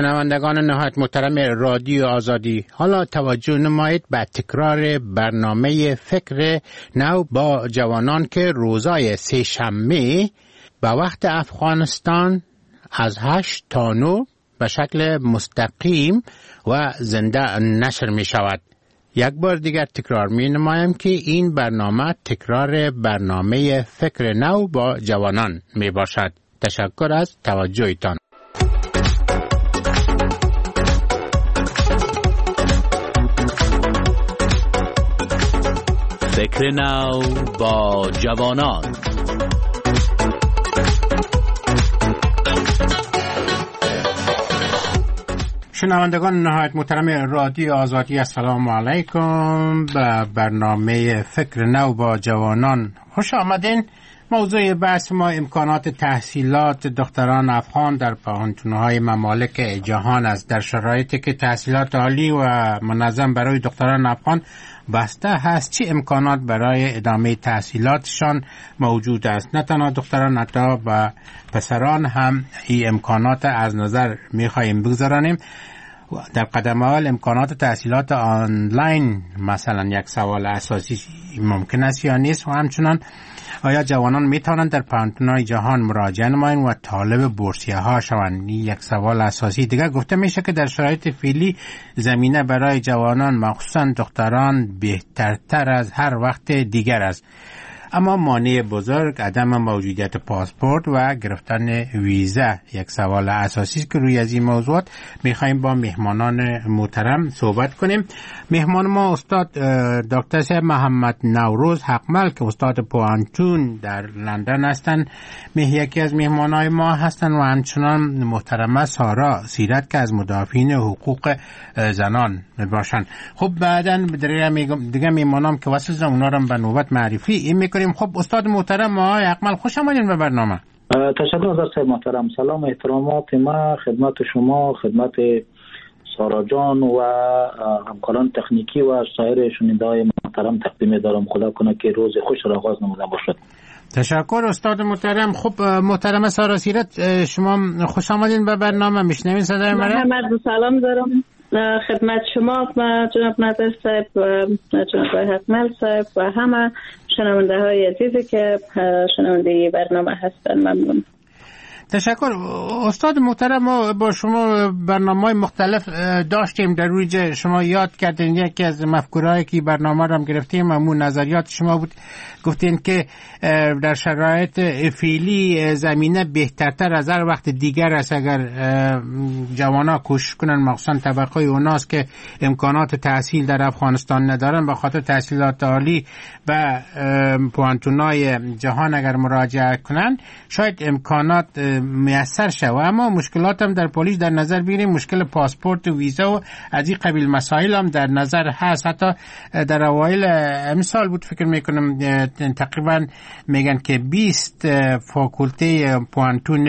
شنوندگان نهایت محترم رادیو آزادی، حالا توجه نمایید به تکرار برنامه فکر نو با جوانان که روزای سه‌شنبه به وقت افغانستان از 8 تا 9 به شکل مستقیم و زنده نشر می شود. یک بار دیگر تکرار می نمایم که این برنامه تکرار برنامه فکر نو با جوانان می باشد. تشکر از توجهتان. فکر نو با جوانان. شنوندگان نهایت محترم رادیو آزادی، السلام علیکم. به برنامه فکر نو با جوانان خوش آمدین. موضوع بحث ما امکانات تحصیلات دختران افغان در پوهنتون‌های ممالک جهان است، در شرایطی که تحصیلات عالی و منظم برای دختران افغان بسته هست. چه امکانات برای ادامه تحصیلاتشان موجود است؟ نه تنها دختران، حتی و پسران هم این امکانات از نظر می‌خواهیم بگذارانیم. در قدم اول امکانات تحصیلات آنلاین مثلا یک سوال اساسی ممکن است یا نیست، و همچنان آیا جوانان میتوانند در پوهنتون‌های جهان مراجعه نمایند و طالب بورسیه ها شوند؟ یک سوال اساسی دیگر. گفته میشه که در شرایط فعلی زمینه برای جوانان مخصوصا دختران بهترتر از هر وقت دیگر است، اما مانع بزرگ عدم موجودیت پاسپورت و گرفتن ویزا یک سوال اساسی است که روی از این موضوعات میخوایم با مهمانان محترم صحبت کنیم. مهمان ما استاد دکتر صاحب محمد نوروز حقمل که استاد پوهنتون در لندن هستند، یکی از مهمانای ما هستند، و همچنان محترمه سارا سیرت که از مدافعین حقوق زنان باشند. خب بعداً دیگه مهمانام که واسه اونا رو به نوبت معرفی میکنیم. خب استاد محترم آقای حقمل، خوش آمدین به برنامه. تشکر از صاحب محترم. سلام و احترامات ما خدمت شما، خدمت سارا جان و همکاران تکنیکی و سایر شنونده‌های محترم تقدیم دارم. خدا کنه که روز خوش را آغاز نموده باشد. تشکر استاد محترم. خب محترم سارا سیرت، شما خوش آمدین به برنامه. میشنوین صدای من؟ محمد سلام دارم خدمت شما و جناب نظر صاحب و جناب حقمل صاحب و همه شنونده های عزیزی که شنونده برنامه هستن. ممنون. تشکر استاد محترم. ما با شما برنامه‌های مختلف داشتیم، در روی شما یاد کردین یکی از مفکورهایی که برنامه رو هم گرفتیم همون نظریات شما بود. گفتین که در شرایط فعلی زمینه بهترتر از هر وقت دیگر است اگر جوانا کوشش کنن، مخصوصا طبقه اوناست که امکانات تحصیل در افغانستان ندارن، به خاطر تحصیلات عالی و پوهنتون‌های جهان اگر مراجعه کنن شاید امکانات میسر شود. اما مشکلات هم در پلیس در نظر بگیریم، مشکل پاسپورت و ویزا و از این قبیل مسائل هم در نظر هست. حتی در اوایل امسال بود فکر میکنم تقریبا میگن که 20 فاکولته پوهنتون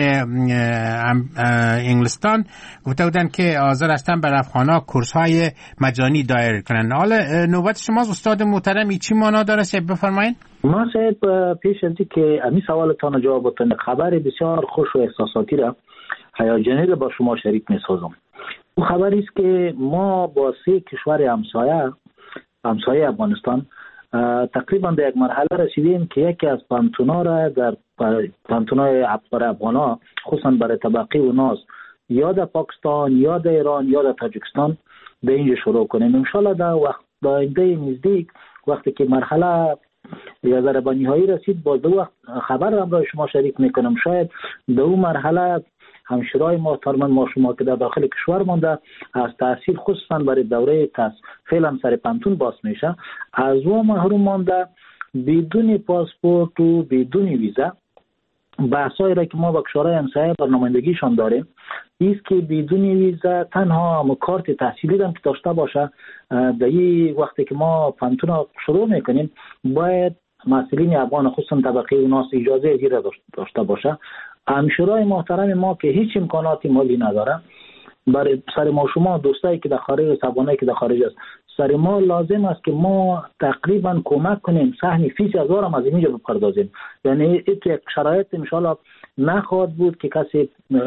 انگلستان گفته بودن که حاضر هستن بر افغانا کورس های مجانی دایر کنن. حالا نوبت شماست استاد محترم، چی معنا داره بفرمایید؟ ما صاحب پیش از که امی سوالتان جواب بدم خبر بسیار خوش و احساساتی را هیجانی را با شما شریک می‌سازم. اون خبری است که ما با 3 کشور همسایه افغانستان تقریبا به یک مرحله رسیدیم که یکی از پوهنتون‌ها را در پوهنتون‌های افغانا خصوصا برای طبقه اوناس یا در پاکستان یا در ایران یا در تاجیکستان به اینجا شروع کنیم. ان شاء الله در آینده نزدیک وقتی که مرحله یا ضربه نهایی رسید با دو وقت خبر را برای شما شریک میکنم. شاید دو مرحله همشورای محترم ما شما که در داخل کشور مانده از تحصیل خصوصا برای دوره فعلا سر پنتون باز میشه، از او محروم مانده بدون پاسپورت و بدون ویزا. بحثایی را که ما با کشورهای همسایه برنامه‌ریزیشان داریم است که بدون ویزا تنها کارت تحصیلی هم که داشته باشه در این وقتی که ما پنتون شروع میکنیم باید مسئولین افغان خصوصا طبقه اوناس اجازه زیر داشته باشه. همشورای محترم ما که هیچ امکاناتی مالی نداره، برای سر ما شما دوستایی که در خارج سبانایی که در خارج است سر ما لازم است که ما تقریبا کمک کنیم سهم فیس هزار هم از اینجا بپردازیم. یعنی یک شرایط ان شاء الله نخواهد بود که کسی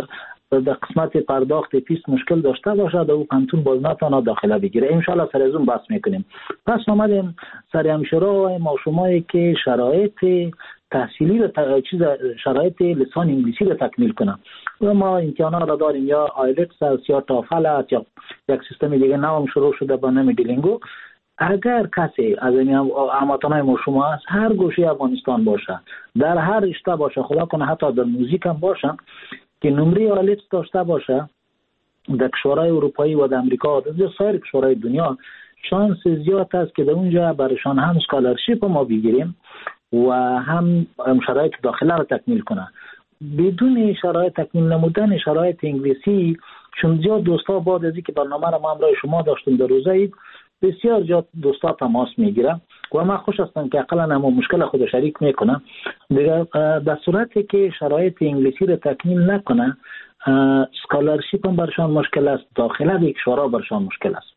در قسمت پرداخت فیس مشکل داشته باشه در او پانتون باز نتونه داخله بگیره. انشالله سر از اون بحث میکنیم. پس آمدیم سر همشورا ما شمایی که شرایط تحصیلی شرایط لسان انگلیسی رو تکمیل کنه و ما امتحانات را داریم، یا آیلتس است یا تافل است یا یک سیستم دیگه نام شروع شده با نام دیلینگو. اگر کسی از این هموطنان ما شما است هر گوشه افغانستان باشه، در هر رشته باشه، خدا کنه حتی در موزیک هم باشه، که نمره آیلتس داشته باشه، در کشورهای اروپایی و در امریکا و در سایر کشورهای دنیا شانس زیاد است که در اونجا برایشان هم اسکالرشیپ ما بگیریم و هم شرایط داخله رو تکمیل کنه. بدون شرایط تکمیل نمودن شرایط انگلیسی، چون زیاد دوستا بعد از اینکه برنامه رو ما همراه شما داشتیم در روزه عید، بسیار زیاد دوستا تماس میگیره و من خوش هستم که اقلا هم مشکل خود شریک میکنم. دیگه در صورتی که شرایط انگلیسی رو تکمیل نکنه، اسکالرشیپ هم برشان مشکل است، داخله به کشورها برشان مشکل است.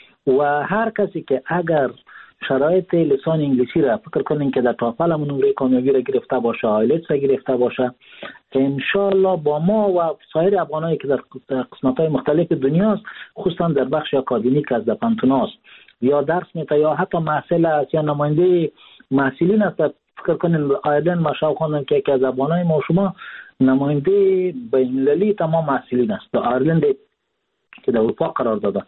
و هر کسی که اگر شرایط لسان انگلیسی را فکر کنین که در تافل هم نمره کامیابی را گرفته باشه، آیلتس را گرفته باشه، انشالله با ما و سایر افغانایی که در قسمت‌های مختلف دنیا است، خصوصا در بخش اکادمیک از پانتون است یا درس میته یا حتی محصل است یا نماینده محصلین است، فکر کنین آیدن ما شاو خوندم که یکی از افغانای ما شما نماینده بین‌المللی تمام محصلین است در آیرلند که در اروپا قرار داده،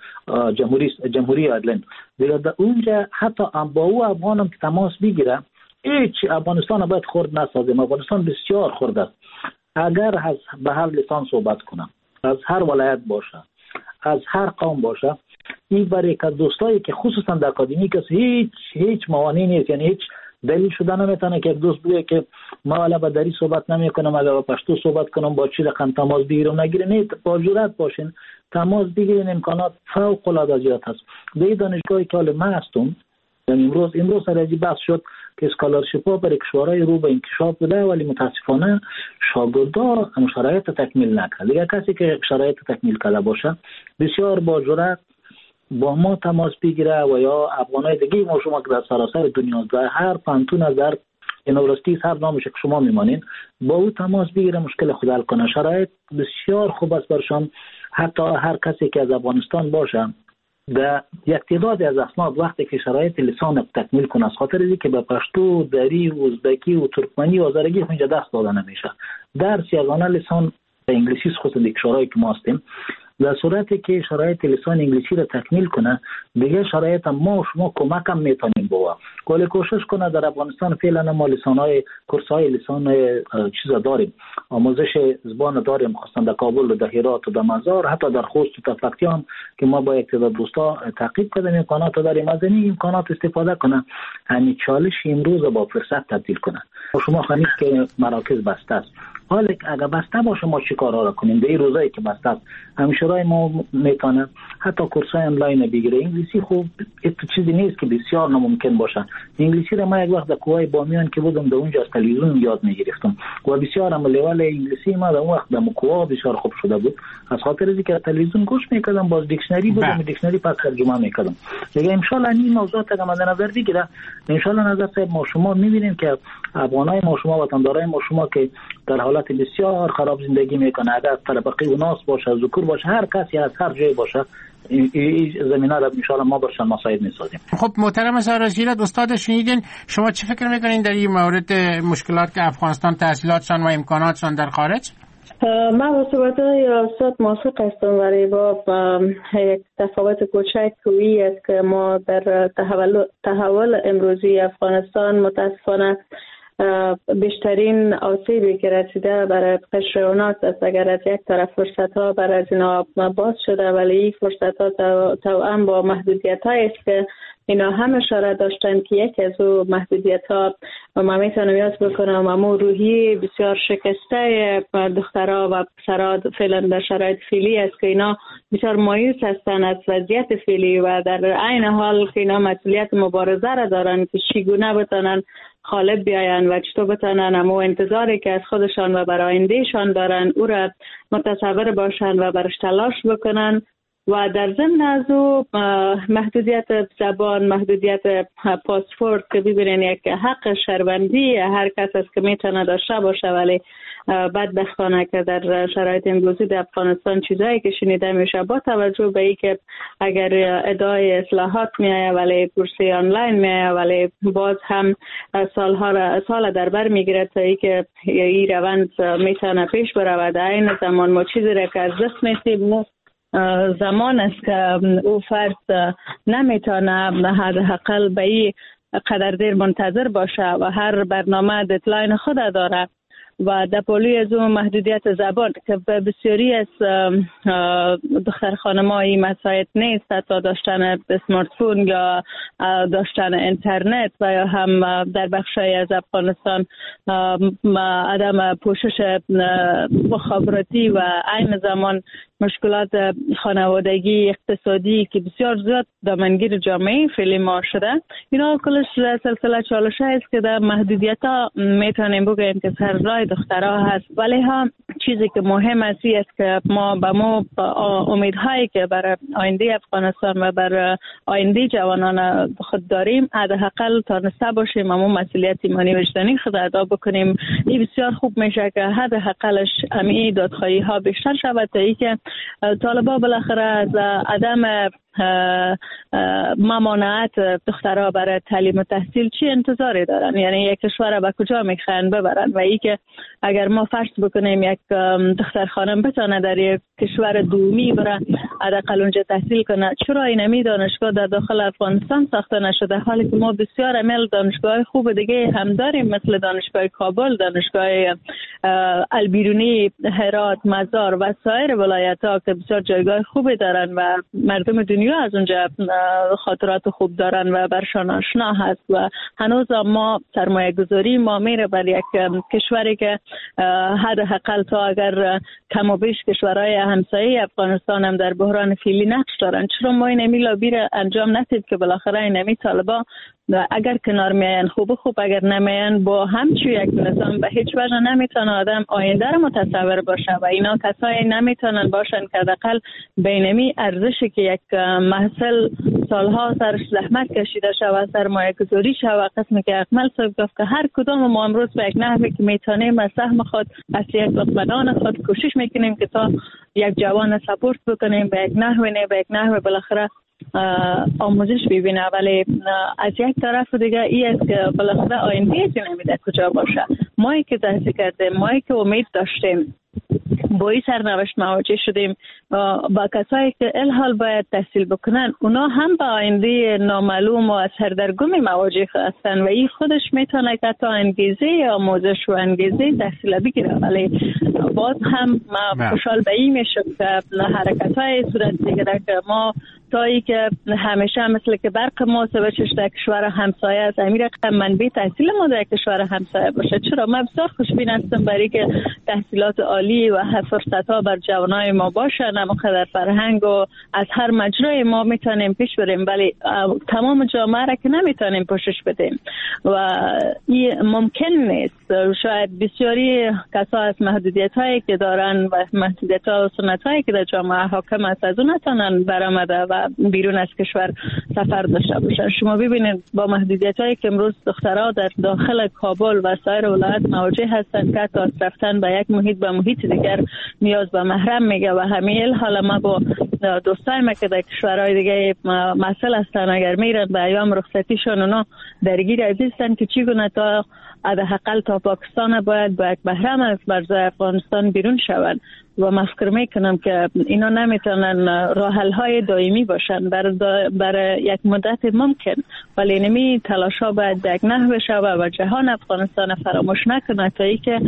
جمهوری آیرلند. دیگه در اونجا حتی با او افغانم که تماس بگیره، هیچ افغانستان باید خرد نسازیم. افغانستان بسیار خرد است. اگر به هر لسان صحبت کنم، از هر ولایت باشه، از هر قوم باشه، این برای که دوستایی که خصوصا در اکادمیک است هیچ موانعی نیست، یعنی هیچ دلیل شده نمیتونه که دوست بگه که ما والا با دری صحبت نمیکنم، اگر با پشتو صحبت کنم با چی رقم تماس بگیرم نگیره. نه، با جرأت باشین تماس بگیرین، امکانات فوق العاده زیاد هست. در دانشگاهی که حال من هستم، یعنی امروز سرازی بحث شد که اسکالرشیپ ها برای کشورهای رو به انکشاف بده، ولی متاسفانه شاگردا شرایط تکمیل نکرد. دیگه کسی که شرایط تکمیل کرده باشه بسیار با جرأت با ما تماس بگیره و یا افغانای دیگه ما شما که در سراسر دنیا در هر پانتون از در یونیورسیتی هر نامش که شما میمانین با او تماس بگیره، مشکل خود حل کنه. شرایط بسیار خوب است برشان. حتی هر کسی که از افغانستان باشه در یک تعداد از اسناد وقتی که شرایط لسان تکمیل کنه، از خاطر اینکه به پشتو، دری، ازبکی و ترکمنی و آذرگی اونجا دست داده نمیشه. درس یگانه لسان انگلیسی است، خصوصا در کشورهایی که ما هستیم. در صورتی که شرایط لسان انگلیسی را تکمیل کنه، دیگه شرایط ما و شما کمک هم میتونیم بوا. ولی کوشش کنه در افغانستان فعلا ما لسان‌های کورس‌های لسان چیزا داریم، آموزش زبان داریم، خصوصا در کابل و در هرات و در مزار، حتی در خوست و تفلکتیان که ما با یک تعداد دوستا تعقیب کردیم، امکانات داریم. از این امکانات استفاده کنه، همین چالش امروز با فرصت تبدیل کنه. شما خانید که مراکز بسته است، حالا اگر بسته باشه ما چی کارا را کنیم؟ در این روزایی که بسته است همشورای ما میتونه حتی کورسای آنلاین بگیره. انگلیسی خوب چیزی نیست که بسیار ناممکن باشه. انگلیسی را ما یک وقت در کوهای بامیان که بودم در اونجا از تلویزیون یاد میگرفتم و بسیار هم لول انگلیسی ما در اون وقت در کوها بسیار خوب شده بود، از خاطر اینکه تلویزیون گوش میکردم، باز دیکشنری بودم، دیکشنری پس ترجمه میکردم. دیگه ان شاء الله این موضوع تا مد نظر بگیره، ان شاء الله نظر صاحب ما شما میبینیم که افغانای ما شما وطندارای ما شما که در حالت بسیار خراب زندگی میکنه، اگر طبقه و ناس باشه، ذکور باشه، هر کسی از هر جای باشه، این زمینه را ان شاء الله ما برشان مساعد میسازیم. خب محترم سرازیرت استاد شنیدین، شما چی فکر میکنین در این مورد مشکلات که افغانستان تحصیلاتشان و امکاناتشان در خارج؟ من با صحبت‌های استاد موافق هستم، ولی با یک تفاوت کوچک کوی است که ما در تحول امروزی افغانستان متاسفانه بیشترین آسیبی که رسیده برای قشر اوناس است. اگر از یک طرف فرصت ها برای از اینا باز شده، ولی این فرصت ها توأم با محدودیت هایی است که اینا هم اشاره داشتن که یکی از او محدودیت ها و من میتونم یاد بکنم امو روحی بسیار شکسته دخترها و پسرها فعلا در شرایط فعلی است که اینا بسیار مایوس هستن از وضعیت فعلی و در عین حال که اینا مسئولیت مبارزه را دارن که چگونه بتونن غالب بیاین و چطور بتونن امو انتظاری که از خودشان و برای آیندهشان دارن او را متصور باشن و برش تلاش بکنن و در ضمن از او محدودیت زبان، محدودیت پاسپورت که ببینین یک حق شهروندی هر کس است که میتونه داشته باشه، ولی بدبختانه که در شرایط امروزی در افغانستان چیزایی که شنیده میشه با توجه به ای که اگر ادعای اصلاحات میایه ولی کورسی آنلاین میایه، ولی باز هم سال در بر میگیره تا ای که این روند میتونه پیش بره و در این زمان ما چیزی را که از دست میسیم زمان است که او فرد نمیتونه حداقل به این قدر دیر منتظر باشه و هر برنامه ددلاین خود داره. و در پولی از اون محدودیت زبان که بسیاری از دختر خانم‌های مساعد نیست، حتی داشتن اسمارت فون یا داشتن اینترنت و یا هم در بخشای از افغانستان عدم پوشش مخابراتی و عین زمان مشکلات خانوادگی اقتصادی که بسیار زیاد دامنگیر جامعه فعلی ما شده. اینا کلش سلسله چالش است که در محدودیت ها میتونیم بگیم که سر راه دخترها هست، ولی هم چیزی که مهم است که ما امیدهایی که برای آینده افغانستان و برای آینده جوانان خود داریم حداقل تانسته باشیم اما مسئولیت ایمانی وجدانی خود ادا بکنیم. این بسیار خوب میشه که حداقلش امی دادخواهی ها بیشتر شود تا ای که طالبا بالاخره از عدم ممانعت دخترها برای تعلیم و تحصیل چی انتظاری دارن، یعنی یک کشور به کجا میخواین ببرن و ای که اگر ما فرض بکنیم یک دختر خانم بتونه در یک کشور دومی بره حداقل اونجا تحصیل کنه، چرا اینمی دانشگاه در داخل افغانستان ساخته نشده حالی که ما بسیار عمل دانشگاه خوب دیگه هم داریم مثل دانشگاه کابل، دانشگاه البیرونی، هرات، مزار و سایر ولایت‌ها که بسیار جایگاه خوبی دارن و مردم دنیا از اونجا خاطرات خوب دارن و برشان آشنا هست و هنوز ما سرمایه گذاری ما میره بر یک کشوری که حداقل تا اگر کم و بیش کشورهای همسایه افغانستان هم در بحران فعلی نقش دارن، چرا ما این لابی را انجام ندید که بالاخره این طالبا اگر کنار میاین خوب اگر نمیاین با همچون یک نظام به هیچ وجه نمیتونه آدم آینده رو متصور باشه و اینا کسایی نمیتونن باشن که حداقل بینمی ارزشی که یک محصل سالها سرش زحمت کشیده شود سرمایه گذاری شود قسمی که اکمل صاحب گفت که هر کدام ما امروز به یک نحوی که میتونیم از سهم خود از یک لقمه‌دان خود کوشش میکنیم که تا یک جوان سپورت بکنیم به یک نحوی بالاخره آموزش ببینه، ولی از یک طرف دیگه ای است که بالاخره آینده نمیده کجا باشه. مایی که تحصیل کردیم، مایی که امید داشتیم با این سرنوشت مواجه شدیم با کسایی که الحال باید تحصیل بکنن اونا هم با آینده نامعلوم و سردرگمی مواجه هستن و این خودش میتونه که تا انگیزه آموزش و انگیزه تحصیل بگیره، ولی باز هم ما خوشحال به این میشم که حرکت های صورت بگیره که ما تایی که همیشه مثل که برق ما سوچش در کشور همسایه است امیر منبع تحصیل ما در کشور همسایه باشه. چرا ما بسیار خوشبین هستم برای که تحصیلات عالی و فرصت ها بر جوانای ما باشه، نموقع در فرهنگ و از هر مجرای ما میتونیم پیش بریم، ولی تمام جامعه را که نمیتونیم پوشش بدیم و این ممکن نیست. شاید بسیاری کسا از محدودیت هایی که دارن و محدودیت ها و سنت هایی که در جامعه حاکم است از اون نتونن برآمده و بیرون از کشور سفر داشته باشن. شما ببینید با محدودیت هایی که امروز دخترها در داخل کابل و سایر ولایت مواجه هستند که تا رفتن به یک محیط به محیط دیگر نیاز به محرم میگه و همین حالا ما با دوستای ما که در کشورهای دیگه مسئله هستن اگر میرن به ایام رخصتیشون اونا درگیر ازیستن که چگونه تا حداقل تا پاکستان باید با یک محرم از مرزهای افغانستان بیرون شوند و من فکر میکنم که اینا نمیتونن راه حل های دائمی باشن برای یک مدت ممکن، ولی نمی تلاشا باید به یک نحو شود و جهان افغانستان فراموش نکنه تا ای که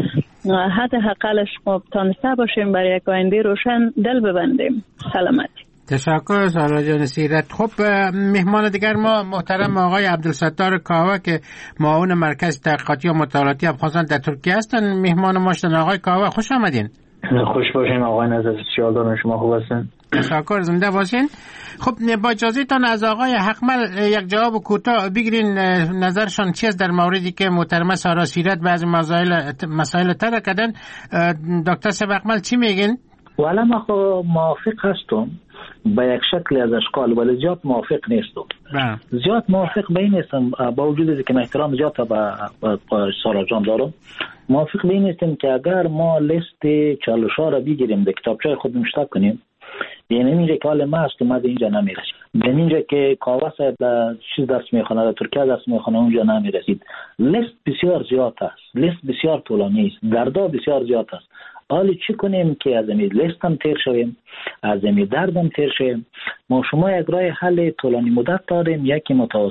حداقلش ما تانسته باشیم برای یک آینده روشن دل ببندیم. سلامتی. تشکر سارا جان سیرت. خب مهمان دیگر ما محترم آقای عبدالستار کاوه که معاون مرکز تحقیقاتی و مطالعاتی افغانستان در ترکیه هستن مهمان ما شدن. آقای کاوه خوش آمدین. خوش باشین آقای نظر سیال دارم، شما خوب هستین؟ تشکر، زنده باشین. خب با اجازهتان از آقای حقمل یک جواب کوتاه بگیرین نظرشان چیست در موردی که محترمه سارا سیرت بعضی مسائل طرح کردن. دکتر صاحب حقمل چی میگین؟ والا ما موافق هستم به یک شکل از اشکال، ولی زیاد موافق نیستم. زیاد موافق به این نیستم، با وجود که من احترام زیاد به سارا جان دارم، موافق به این نیستم که اگر ما لیست چالش‌ها را بگیریم به کتابچه خود مشتاق کنیم، یعنی اینجا که حال ما است که ما به اینجا نمیرسیم، به اینجا که کاوه صاحب در چیز درس میخونه، در ترکیه درس میخونه، اونجا نمیرسید. لیست بسیار زیاد است، لیست بسیار طولانی است، دردا بسیار زیاد است. حالا چی کنیم که از این لیست هم تیر شویم، از این درد هم تیر شویم؟ ما شما یک راه حل طولانی مدت داریم، یکی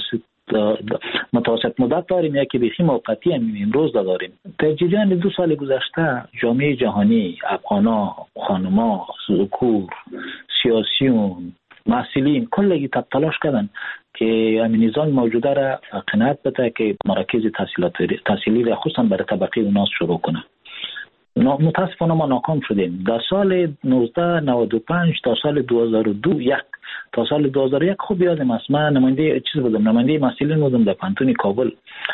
متوسط مدت داریم، یکی بیخی موقتی هم امروز داریم. در جریان 2 سال گذشته جامعه جهانی، افغانا، خانما، ذکور، سیاسیون، مسئولین کلگی تلاش کردن که همین نظام موجوده را قناعت بده که مراکز تحصیلی را خصوصا برای طبقه اوناس شروع کنه. متاسفانه ما ناکام شدیم. در سال 1995 تا سال 2002 تا سال 2001 خوب یادم است، من نماینده مسئولین بودم در پانتون کابل.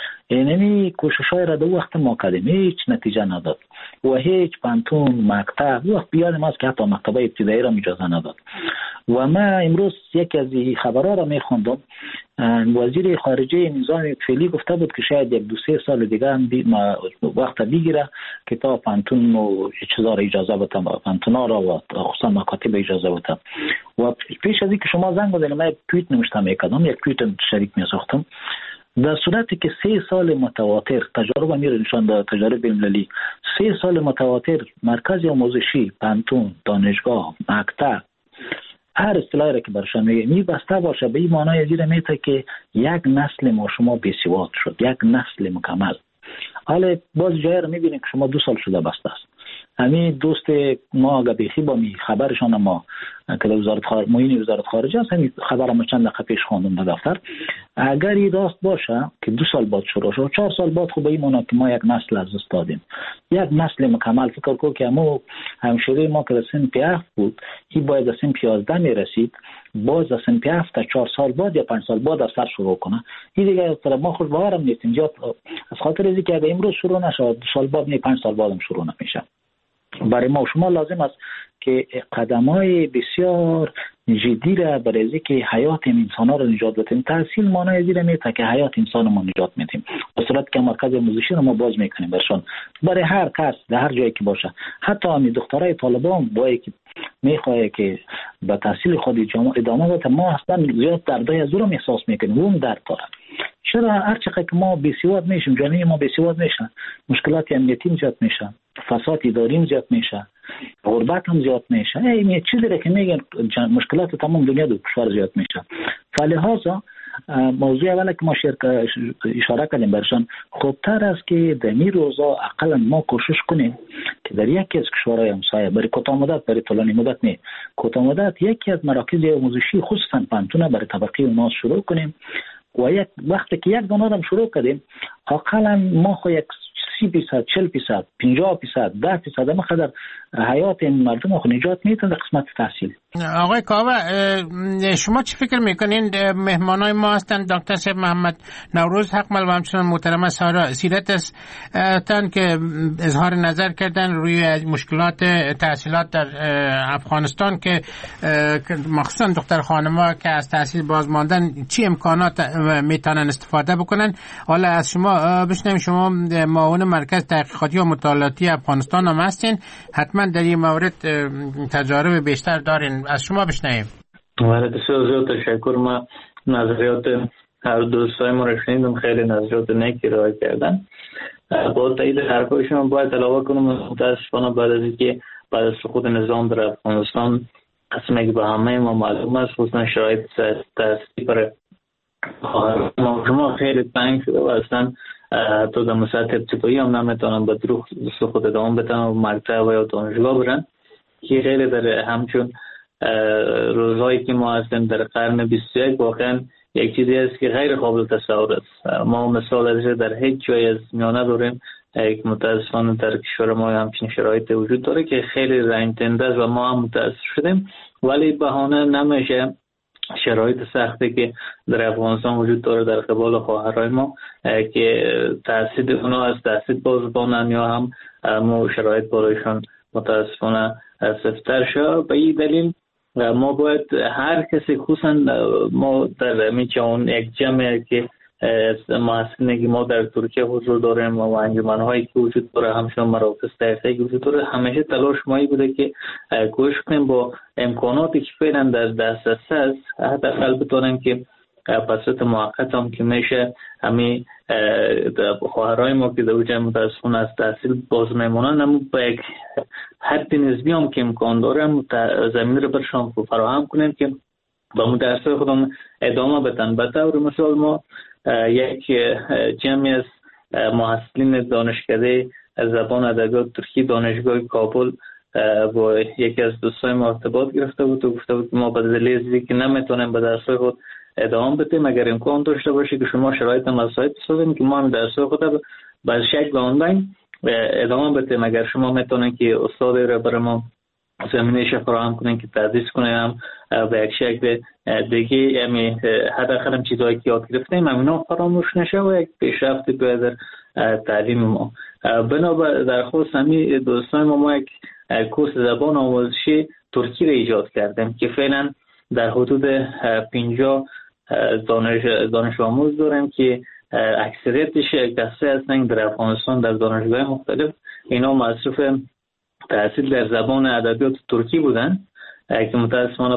اینمی کوشش‌های را در وقت ما کردیم، هیچ نتیجه نداد و هیچ پانتون مکتب وقت بیادم است که حتی مکتب ابتدایی را اجازه نداد. و من امروز یکی از خبرها را میخوندم، وزیر خارجه نظام فعلی گفته بود که شاید 1-2-3 سال دیگه هم وقت بگیره که تا پانتون و چیزا را اجازه بده، پانتونا را و خصوصا مکاتب اجازه بده. و پیش از اینکه شما زنگ بزنید من یک توییت نوشته میکردم، یک توییت شریک میساختم. در صورتی که 3 سال متواتر تجارب میره نشان داد، تجارب المللی 3 سال متواتر مرکز آموزشی، پانتون، دانشگاه، مکتب، هر اصطلاحی را که برشان میگه بسته باشه، به این معنای زیر میته که یک نسل ما شما بی‌سواد شد، یک نسل مکمل. حالا باز جای را میبینیم که شما 2 سال شده بسته است. همین دوست ما اگه بیخی با می خبرشان ما که معین وزارت خارجه است، همین خبر ما چند دقیقه پیش خواندم در دفتر. اگر این راست باشه که 2 سال بعد شروع شد، 4 سال بعد خوب این معنی که ما یک نسل از دست دادیم، یک نسل مکمل. فکر کنم که همشیره ما که در سن 7 بود، این باید در سن 11 میرسید، باز در سن 7 تا 4 سال بعد یا 5 سال بعد از سر شروع کنه. این دیگه از ما خوش باورم نیستیم، زیاد از خاطر اینکه که اگه امروز شروع نشه 2 سال بعد نه 5 سال بعد هم شروع نمیشه. برای ما شما لازم است که قدم‌های بسیار جدی را برای اینکه حیات انسان‌ها را نجات بدیم. تحصیل معنای زیر میته که حیات انسان ما نجات میدیم. به صورت که مرکز آموزشی را ما باز میکنیم برشان، برای هر کس در هر جایی که باشه، حتی همین دخترای طالبان باید که میخواه که به تحصیل خود ادامه بده، ما اصلا زیاد دردای از اون احساس میکنیم، اون درد داره. چرا هر چقدر که ما بی‌سواد میشیم، جامعه ما بی‌سواد میشه، مشکلات امنیتی زیاد میشه، فساد اداری زیاد میشه، غربت هم زیاد میشه، این چیزی را که میگن مشکلات تمام دنیا دو کشور زیاد میشه. فلهذا موضوع اولی که ما اشاره کردیم برشان، خوبتر است که در این روزا اقلا ما کوشش کنیم که در یکی از کشورهای همسایه برای کوتاه مدت، برای طولانی مدت نه، کوتاه مدت یکی از مراکز آموزشی خصوصا پانتون برای طبقه اوناس شروع کنیم. و یک وقتی که یک دانه هم شروع کردیم، اقلا ما خو یک 30%، 40%، 50%، 10% هم خدر حیات این مردم خو نجات میتن در قسمت تحصیل. آقای کاوه، شما چی فکر میکنین؟ مهمانای ما هستن دکتر صاحب محمد نوروز حقمل و همچنان محترمه سارا سیرت هستن که اظهار نظر کردن روی مشکلات تحصیلات در افغانستان که مخصوصا دختر خانم‌ها که از تحصیل باز ماندن چی امکانات میتونن استفاده بکنن. حالا از شما بشنویم، شما معاون مرکز تحقیقاتی و مطالعاتی افغانستان هم هستین، حتما در این مورد تجارب بیشتر دارین، از شما بشنویم. بسیار زیاد تشکر. ما نظریات هر دوستای ما رو شنیدم، خیلی نظریات نیکی ارائه کردن. با تایید حرفای شما باید علاوه کنم متاسفانه بعد از اینکه بعد از سقوط نظام در افغانستان قسمی که به همه ما معلوم است، خصوصا شرایط تحصیلی برای شما خیلی تنگ شده و اصلا تو در مساحت ابتدایی هم نمیتونن به دروغ سقوط ادامه بدن و مکتب و یا دانشگاه برن که خیلی در همچون روزهایی که ما هستیم در قرن 21 واقعا یک چیزی است که غیر قابل تصور است. ما مثال ازش در هیچ جای از میانه داریم که متاسفانه در کشور ما همچین شرایط وجود داره که خیلی رنج‌دهنده است و ما هم متاسف شدیم، ولی بهانه نمیشه شرایط سختی که در افغانستان وجود داره در قبال خواهرای ما که تحصیل اونا از تحصیل بازبانن یا هم شرایط برایشان متاسفانه سفتر شد. به این دلیل ما باید هر کسی، خصوصا ما در میچون یک جمعی که محسنی که ما در ترکیه حضور داریم و انجمن‌هایی که وجود داره، همچنین مراکز تحقیقی که وجود داره، همیشه تلاش مایی بوده که کوشش کنیم با امکاناتی که فعلا در دسترس است حداقل بتونیم که پسات موقت هم که میشه همین خواهرای ما که در جمع متاسفانه از تحصیل باز میمونن، اما با یک حد نسبی هم که امکان داره زمین رو برشان فراهم کنیم که با مدرسه خودم ادامه بدن. به طور مثال ما یک جمعی از محصلین دانشکده زبان ادبیات ترکی دانشگاه کابل با یکی از دوستای ما ارتباط گرفته بود و گفته بود ما به دلیل چیزی که نمیتونیم به درس‌های خود ادامه بدیم، اگر امکان داشته باشه که شما شرایط مساعد بسازیم که ما هم درس‌های خود به شکل آنلاین ادامه بدیم. اگر شما میتونین که استادی رو برای ما زمینه‌اش فراهم کنین که تدریس کنیم به یک شکل دیگه، یعنی حداقل هم چیزایی که یاد گرفتیم همینا فراموش نشه و یک پیشرفت بیاد در تعلیم ما. بنابر درخواست همین دوستان ما یک کورس زبان آموزشی ترکی را ایجاد کردیم که فعلا در حدود 50 دانش آموز داریم که اکثریتش کسایی هستند در افغانستان در دانشگاه مختلف. اینا مصروف تحصیل در زبان ادبیات ترکی بودن که متاسفانه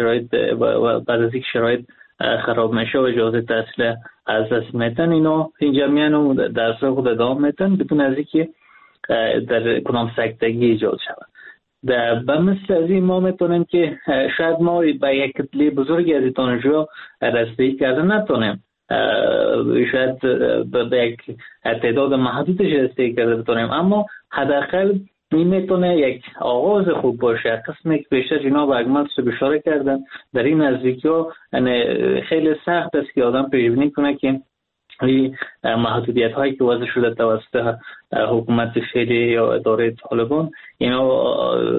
بعد از اینکه شرایط خراب میشه و اجازه تحصیل از دست میتن، اینا اینجا میان و درس خود ادامه میتن بدون از اینکه در کدام سکتگی ایجاد شود. به مثل از این ما میتونیم که شاید ما به یک کتله بزرگی از دانشجوها رسیدگی کرده نتونیم، شاید به یک تعداد محدودش رسیدگی کرده بتونیم، اما حداقل این میتونه یک آغاز خوب باشه. قسمی که بیشتر جناب اکمل صبح اشاره کردن در این نزدیکی ها خیلی سخت است که آدم پیش‌بینی کنه که این محدودیت هایی که وضع شده توسط حکومت فعلی یا اداره طالبان اینا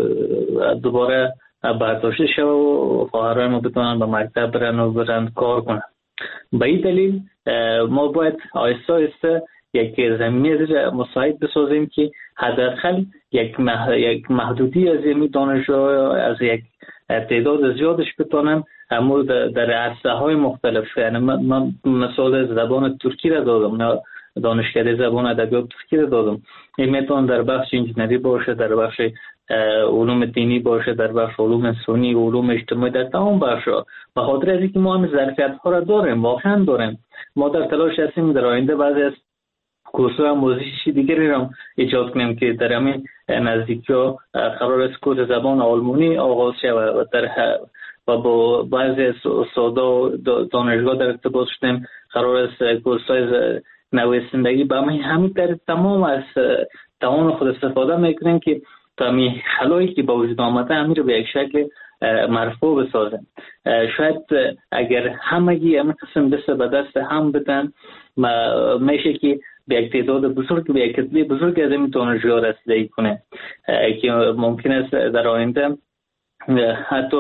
دوباره برداشته شده و خواهرای ما بتونن به مکتب برن کار کنن. به این دلیل ما باید آهسته آهسته یک زمینه مساعد بسازیم که حداقل یک محدودی از این دانشجوها از یک تعداد زیادش بتونن اما در عرصه های مختلف، یعنی من مثال زبان ترکی را دادم، دانشکده زبان ادبیات ترکی را دادم، این میتونه در بخش انجینری باشه، در بخش علوم دینی باشه، در بخش علوم انسانی، علوم اجتماعی، در تمام بخش‌ها. به خاطر از اینکه ما هم ظرفیت ها را داریم، واقعا داریم. ما در تلاش هستیم در آینده بعضی از کورس‌های آموزشی دیگری را ایجاد کنیم که در همین نزدیکی‌ها قرار است کورس زبان آلمانی آغاز شود و با بعضی از استادا و دانشگاه در ارتباط شدیم، قرار است کورس‌های نویسندگی به همین طریق تمام از توان خود استفاده میکنیم که همین خلایی که با وجود آمده همین رو به یک شکل مرفوع بسازیم. شاید اگر همگی همین قسم دست به دست هم بدن میشه که به یک تعداد بزرگ، به یک کتله بزرگ از این دانشجوها رسیدگی کنه که ممکن است در آینده حتی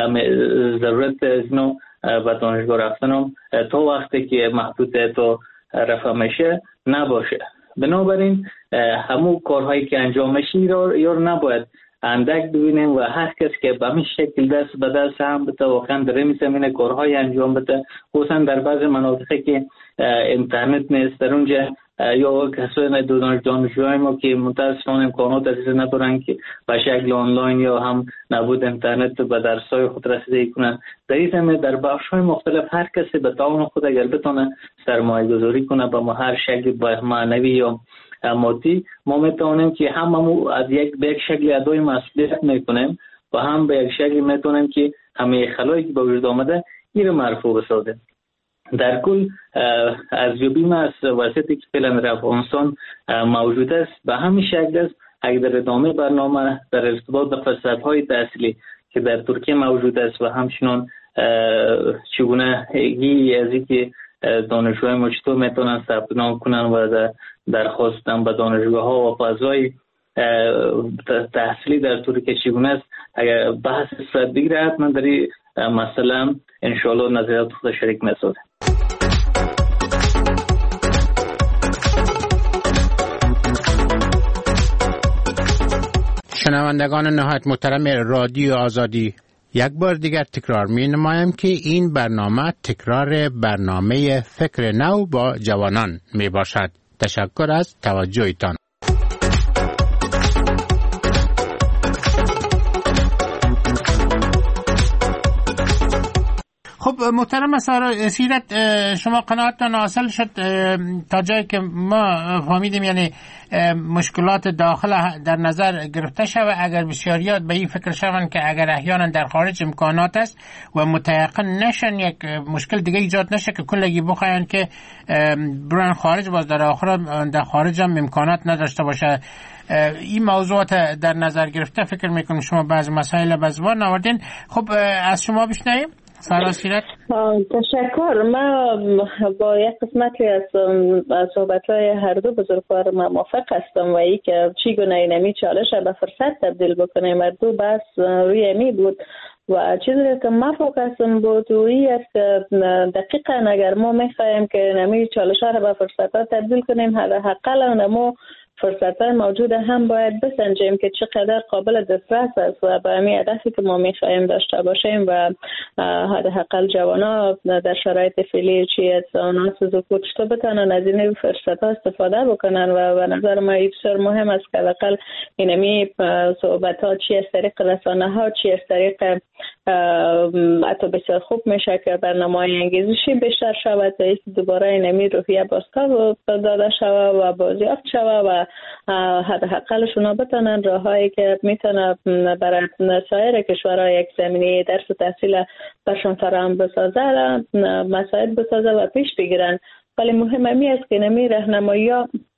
ضرورت از اینو به دانشگاه رفتن تا وقتی که محدودیت رفع میشه نباشه. بنابراین همون کارهایی که انجام میشه یا نباید اندک ببینیم و هر کس که به همین شکل دست به دست هم بده واقعا در این زمینه کارهای انجام بده، خصوصا در بعض مناطقی که اینترنت نیست، در اونجا یا کسای دانشجوهای ما که متاسفانه امکانات عزیز ندارن که به شکل آنلاین یا هم نبود اینترنت به درس‌های خود رسیدگی کنن، در این زمینه در بخش‌های مختلف هر کسی به توان خود اگر بتونه سرمایه‌گذاری کنه به هر شکل با معنوی یا مادی، ما میتونیم که هم از به یک شکل ادای مسئولیت میکنیم و هم به یک شکل میتونیم که همه خلایی که به وجود آمده این رو مرفوع بسازیم. در کل ارزیابی ما از وضعیتی که فعلا در افغانستان موجود است به همین شکل است. اگر در ادامه برنامه در ارتباط به فرصت‌های تحصیلی که در ترکیه موجود است و همچنان چگونه از اینکه دانشجوهای ما چطور میتونن ثبت نام کنن و درخواستن به دانشگاه‌ها و فضای تحصیلی در ترکیه چگونه است، اگر بحث صورت بگیره حتما در این مسئله انشاءالله نظریات خود شریک می‌سازم. شنوندگان نهایت محترم رادیو آزادی، یک بار دیگر تکرار می نمایم که این برنامه تکرار برنامه فکر نو با جوانان می باشد. تشکر از توجهتان. خب محترم سیرت، شما قناعتتان حاصل شد تا جایی که ما فهمیدیم، یعنی مشکلات داخل در نظر گرفته شود. اگر بسیاریات به این فکر شوند که اگر احیانا در خارج امکانات است و متيقن نشن یک مشکل دیگه ایجاد نشه که کلگی بخواین که برن خارج، باز در آخر در خارج هم امکانات نداشته باشه. این موضوعات در نظر گرفته فکر میکنم شما بعض مسائل به زبان آوردین. خب از شما بشنویم. تشکر. من با یک قسمتی از صحبت‌های هر دو بزرگوار موافق هستم و ای که چگونه اینمی چالش به فرصت تبدیل بکنیم. هر دو بحث روی امی بود و چیزی که من فوکسم بود روی است که دقیقاً اگر ما می‌خوایم که اینمی چالش ها را به فرصت ها تبدیل کنیم، حداقل اونمو فرصت‌های موجود هم باید بسنجیم که چقدر قابل دسترس است و به همین هدفی که ما می‌خوایم داشته باشیم و حداقل جوان‌ها در شرایط فعلی چی از آنها سوزوکوت شده بتونن از این فرصت‌ها استفاده بکنن و به نظر من بسیار مهم است که حداقل اینمی صحبت‌ها چی از طریق رسانه‌ها، چی از طریق حتی بسیار خوب میشه که برنامه‌های انگیزشی بیشتر شود و دوباره اینمی روحیه بازتاب داده شود و بازیافت شود و حداقل شما بتونن راههایی که میتونه برای سایر کشورها یک زمینه درس و تحصیل برشان فراهم بسازه مساعد بسازه و پیش بگیرن. ولی مهمه است که نمی راهنمایی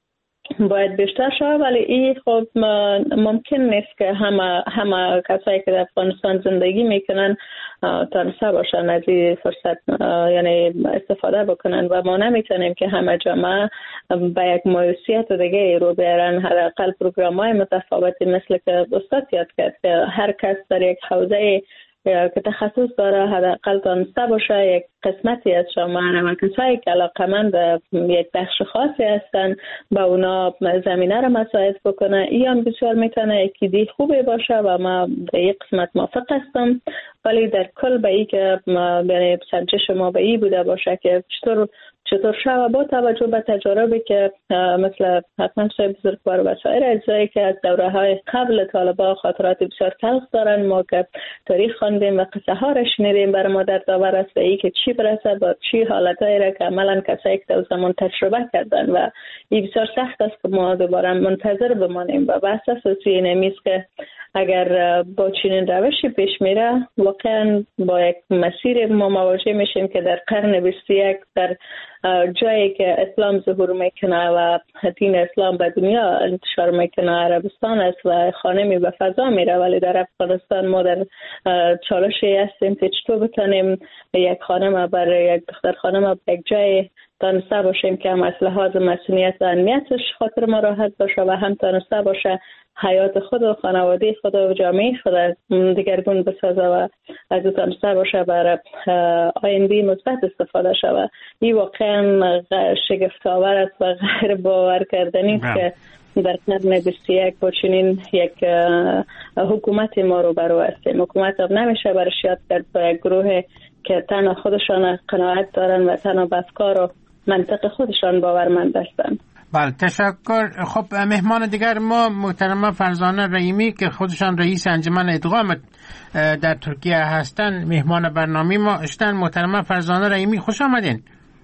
باید بیشتر شود، ولی این خب ممکن نیست که همه کسایی که در افغانستان زندگی میکنن تانسته باشن از این فرصت، یعنی استفاده بکنن و ما نمیتونیم که همه جامعه به یک مایوسیت دیگه رو بیارن. حداقل پروگرام‌های متفاوتی مثل که استاد یاد کرد که هر کس در یک حوزه که تخصص داره حداقل دانسته باشه یک قسمتی از جامعه و کسایی که علاقمند به یک بخش خاصی هستن با اونا زمینه را مساعد بکنه. این هم بسیار میتونه یک ایده خوبی باشه و ما به یک قسمت موافق هستم، ولی در کل به این که یعنی سنجش ما به این بوده باشه که چطور شود با توجه به تجاربی که مثل حتما صاحب بزرگوار و سایر اجزایی که از دوره های قبل طالبان خاطرات بسیار تلخ دارن، ما که تاریخ خواندیم و قصه ها را شنیدیم بر ما در داور است ای که چی برسه با چی حالتایی را که عملا کسایی که در زمان تجربه کردن و این بسیار سخت است که ما دوباره منتظر بمانیم و بحث اساسی اینمیست که اگر با چنین روشی پیش میره واقعا با یک مسیر ما مواجه میشیم که در قرن 21 در جایی که اسلام ظهور میکنه و دین اسلام به دنیا انتشار میکنه عربستان است و خانمی به فضا میره، ولی در افغانستان ما در چالشی هستیم که چطور بتونیم یک خانم برای یک دختر خانم به یک جای تانسته باشیم که هم از لحاظ مسئولیت و امنیتش خاطر ما راحت باشه و هم تانسته باشه حیات خود و خانواده خود و جامعه خود دیگرگون بسازه و از او تانسته باشه برای آینده مثبت استفاده شود. این واقعا شگفت‌آور است و غیر باور کردنی است که در قرن 21 با چنین یک حکومت ما رو برو هستیم. حکومت هم نمیشه برش یاد کرد با یک گروه که تنها خودشان قناعت دارن و تنها به افکار و منطق خودشان باورمند هستند. بله تشکر. خب مهمان دیگر ما محترمه فرزانه رحیمی که خودشان رئیس انجمن ادغام در ترکیه هستند مهمان برنامه ما اشتن. محترمه فرزانه رحیمی خوش آمدین.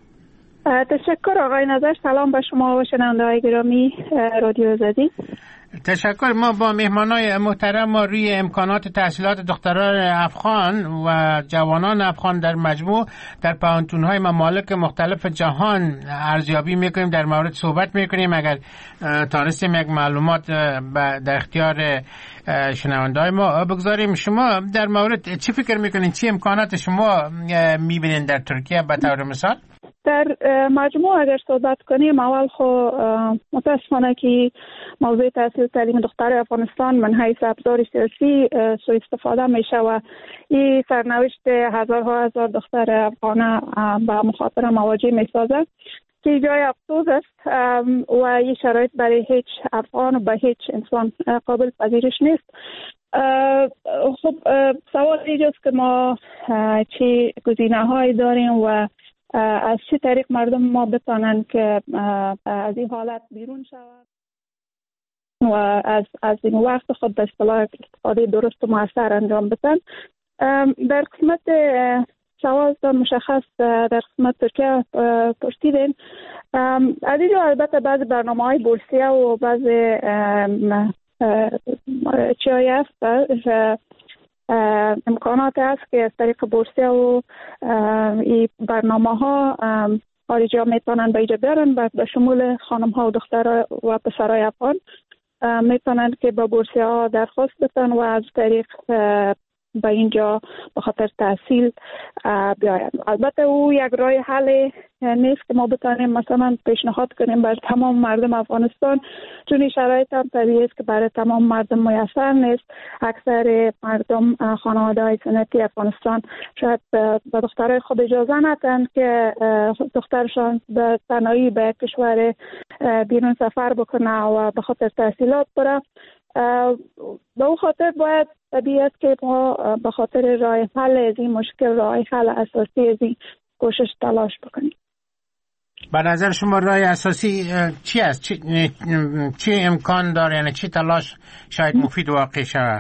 تشکر آقای نظر. سلام به شما و شنونده‌های گرامی رادیو آزادی. تشکر. ما با مهمانای محترم ما روی امکانات تحصیلات دختران افغان و جوانان افغان در مجموع در پانتون‌های ممالک مختلف جهان ارزیابی میکنیم، در مورد صحبت میکنیم. اگر تانستیم یک معلومات در اختیار شنونده‌های ما بگذاریم. شما در مورد چی فکر میکنین؟ چی امکانات شما میبینین در ترکیه به طور مثال؟ در مجموع اگر صحبت کنیم، اول خو متاسفانه که موضوع تحصیل تعلیم دختر افغانستان من حیث ابزار سیاسی سوء استفاده میشه و این سرنوشت هزارها دختر افغان با مخاطره مواجه میسازه که جای افسوس است و این شرایط برای هیچ افغان و به هیچ انسان قابل پذیرش نیست. خب سوال اینجاست که ما چه گزینه‌هایی داریم و از چه طریق مردم ما بتانند که از این حالت بیرون شوند و از این وقت خود به اصطلاح استفاده درست و مؤثر انجام بدن. در قسمت سوال مشخص در قسمت ترکیه پرسیدین. از اینجا البته بعض برنامه‌های بورسیه و بعض چیایی هست امکانات هست که از طریق بورسیه و این برنامه ها خارجی ها میتونن به اینجا بیارن به شمول خانم ها و دخترها و پسرهای افغان میتونن که با بورسیه ها درخواست بدن و از طریق به اینجا به خاطر تحصیل بیاین. البته او یک راه حل نیست که ما بتانیم مثلا پیشنهاد کنیم بر تمام مردم افغانستان، چون این شرایط هم طبیعی است که برای تمام مردم میسر نیست. اکثر مردم خانواده‌های سنتی افغانستان شاید به دخترای خود اجازه ندن که دخترشان به تنهایی به کشور بیرون سفر بکنه و به خاطر تحصیلات بره. به اون خاطر باید طبیعی که ما به خاطر راه حل از این مشکل، راه حل اساسی از این کوشش تلاش بکنیم. به نظر شما راه اساسی چی است؟ چی امکان داره؟ یعنی چی تلاش شاید مفید واقع شود؟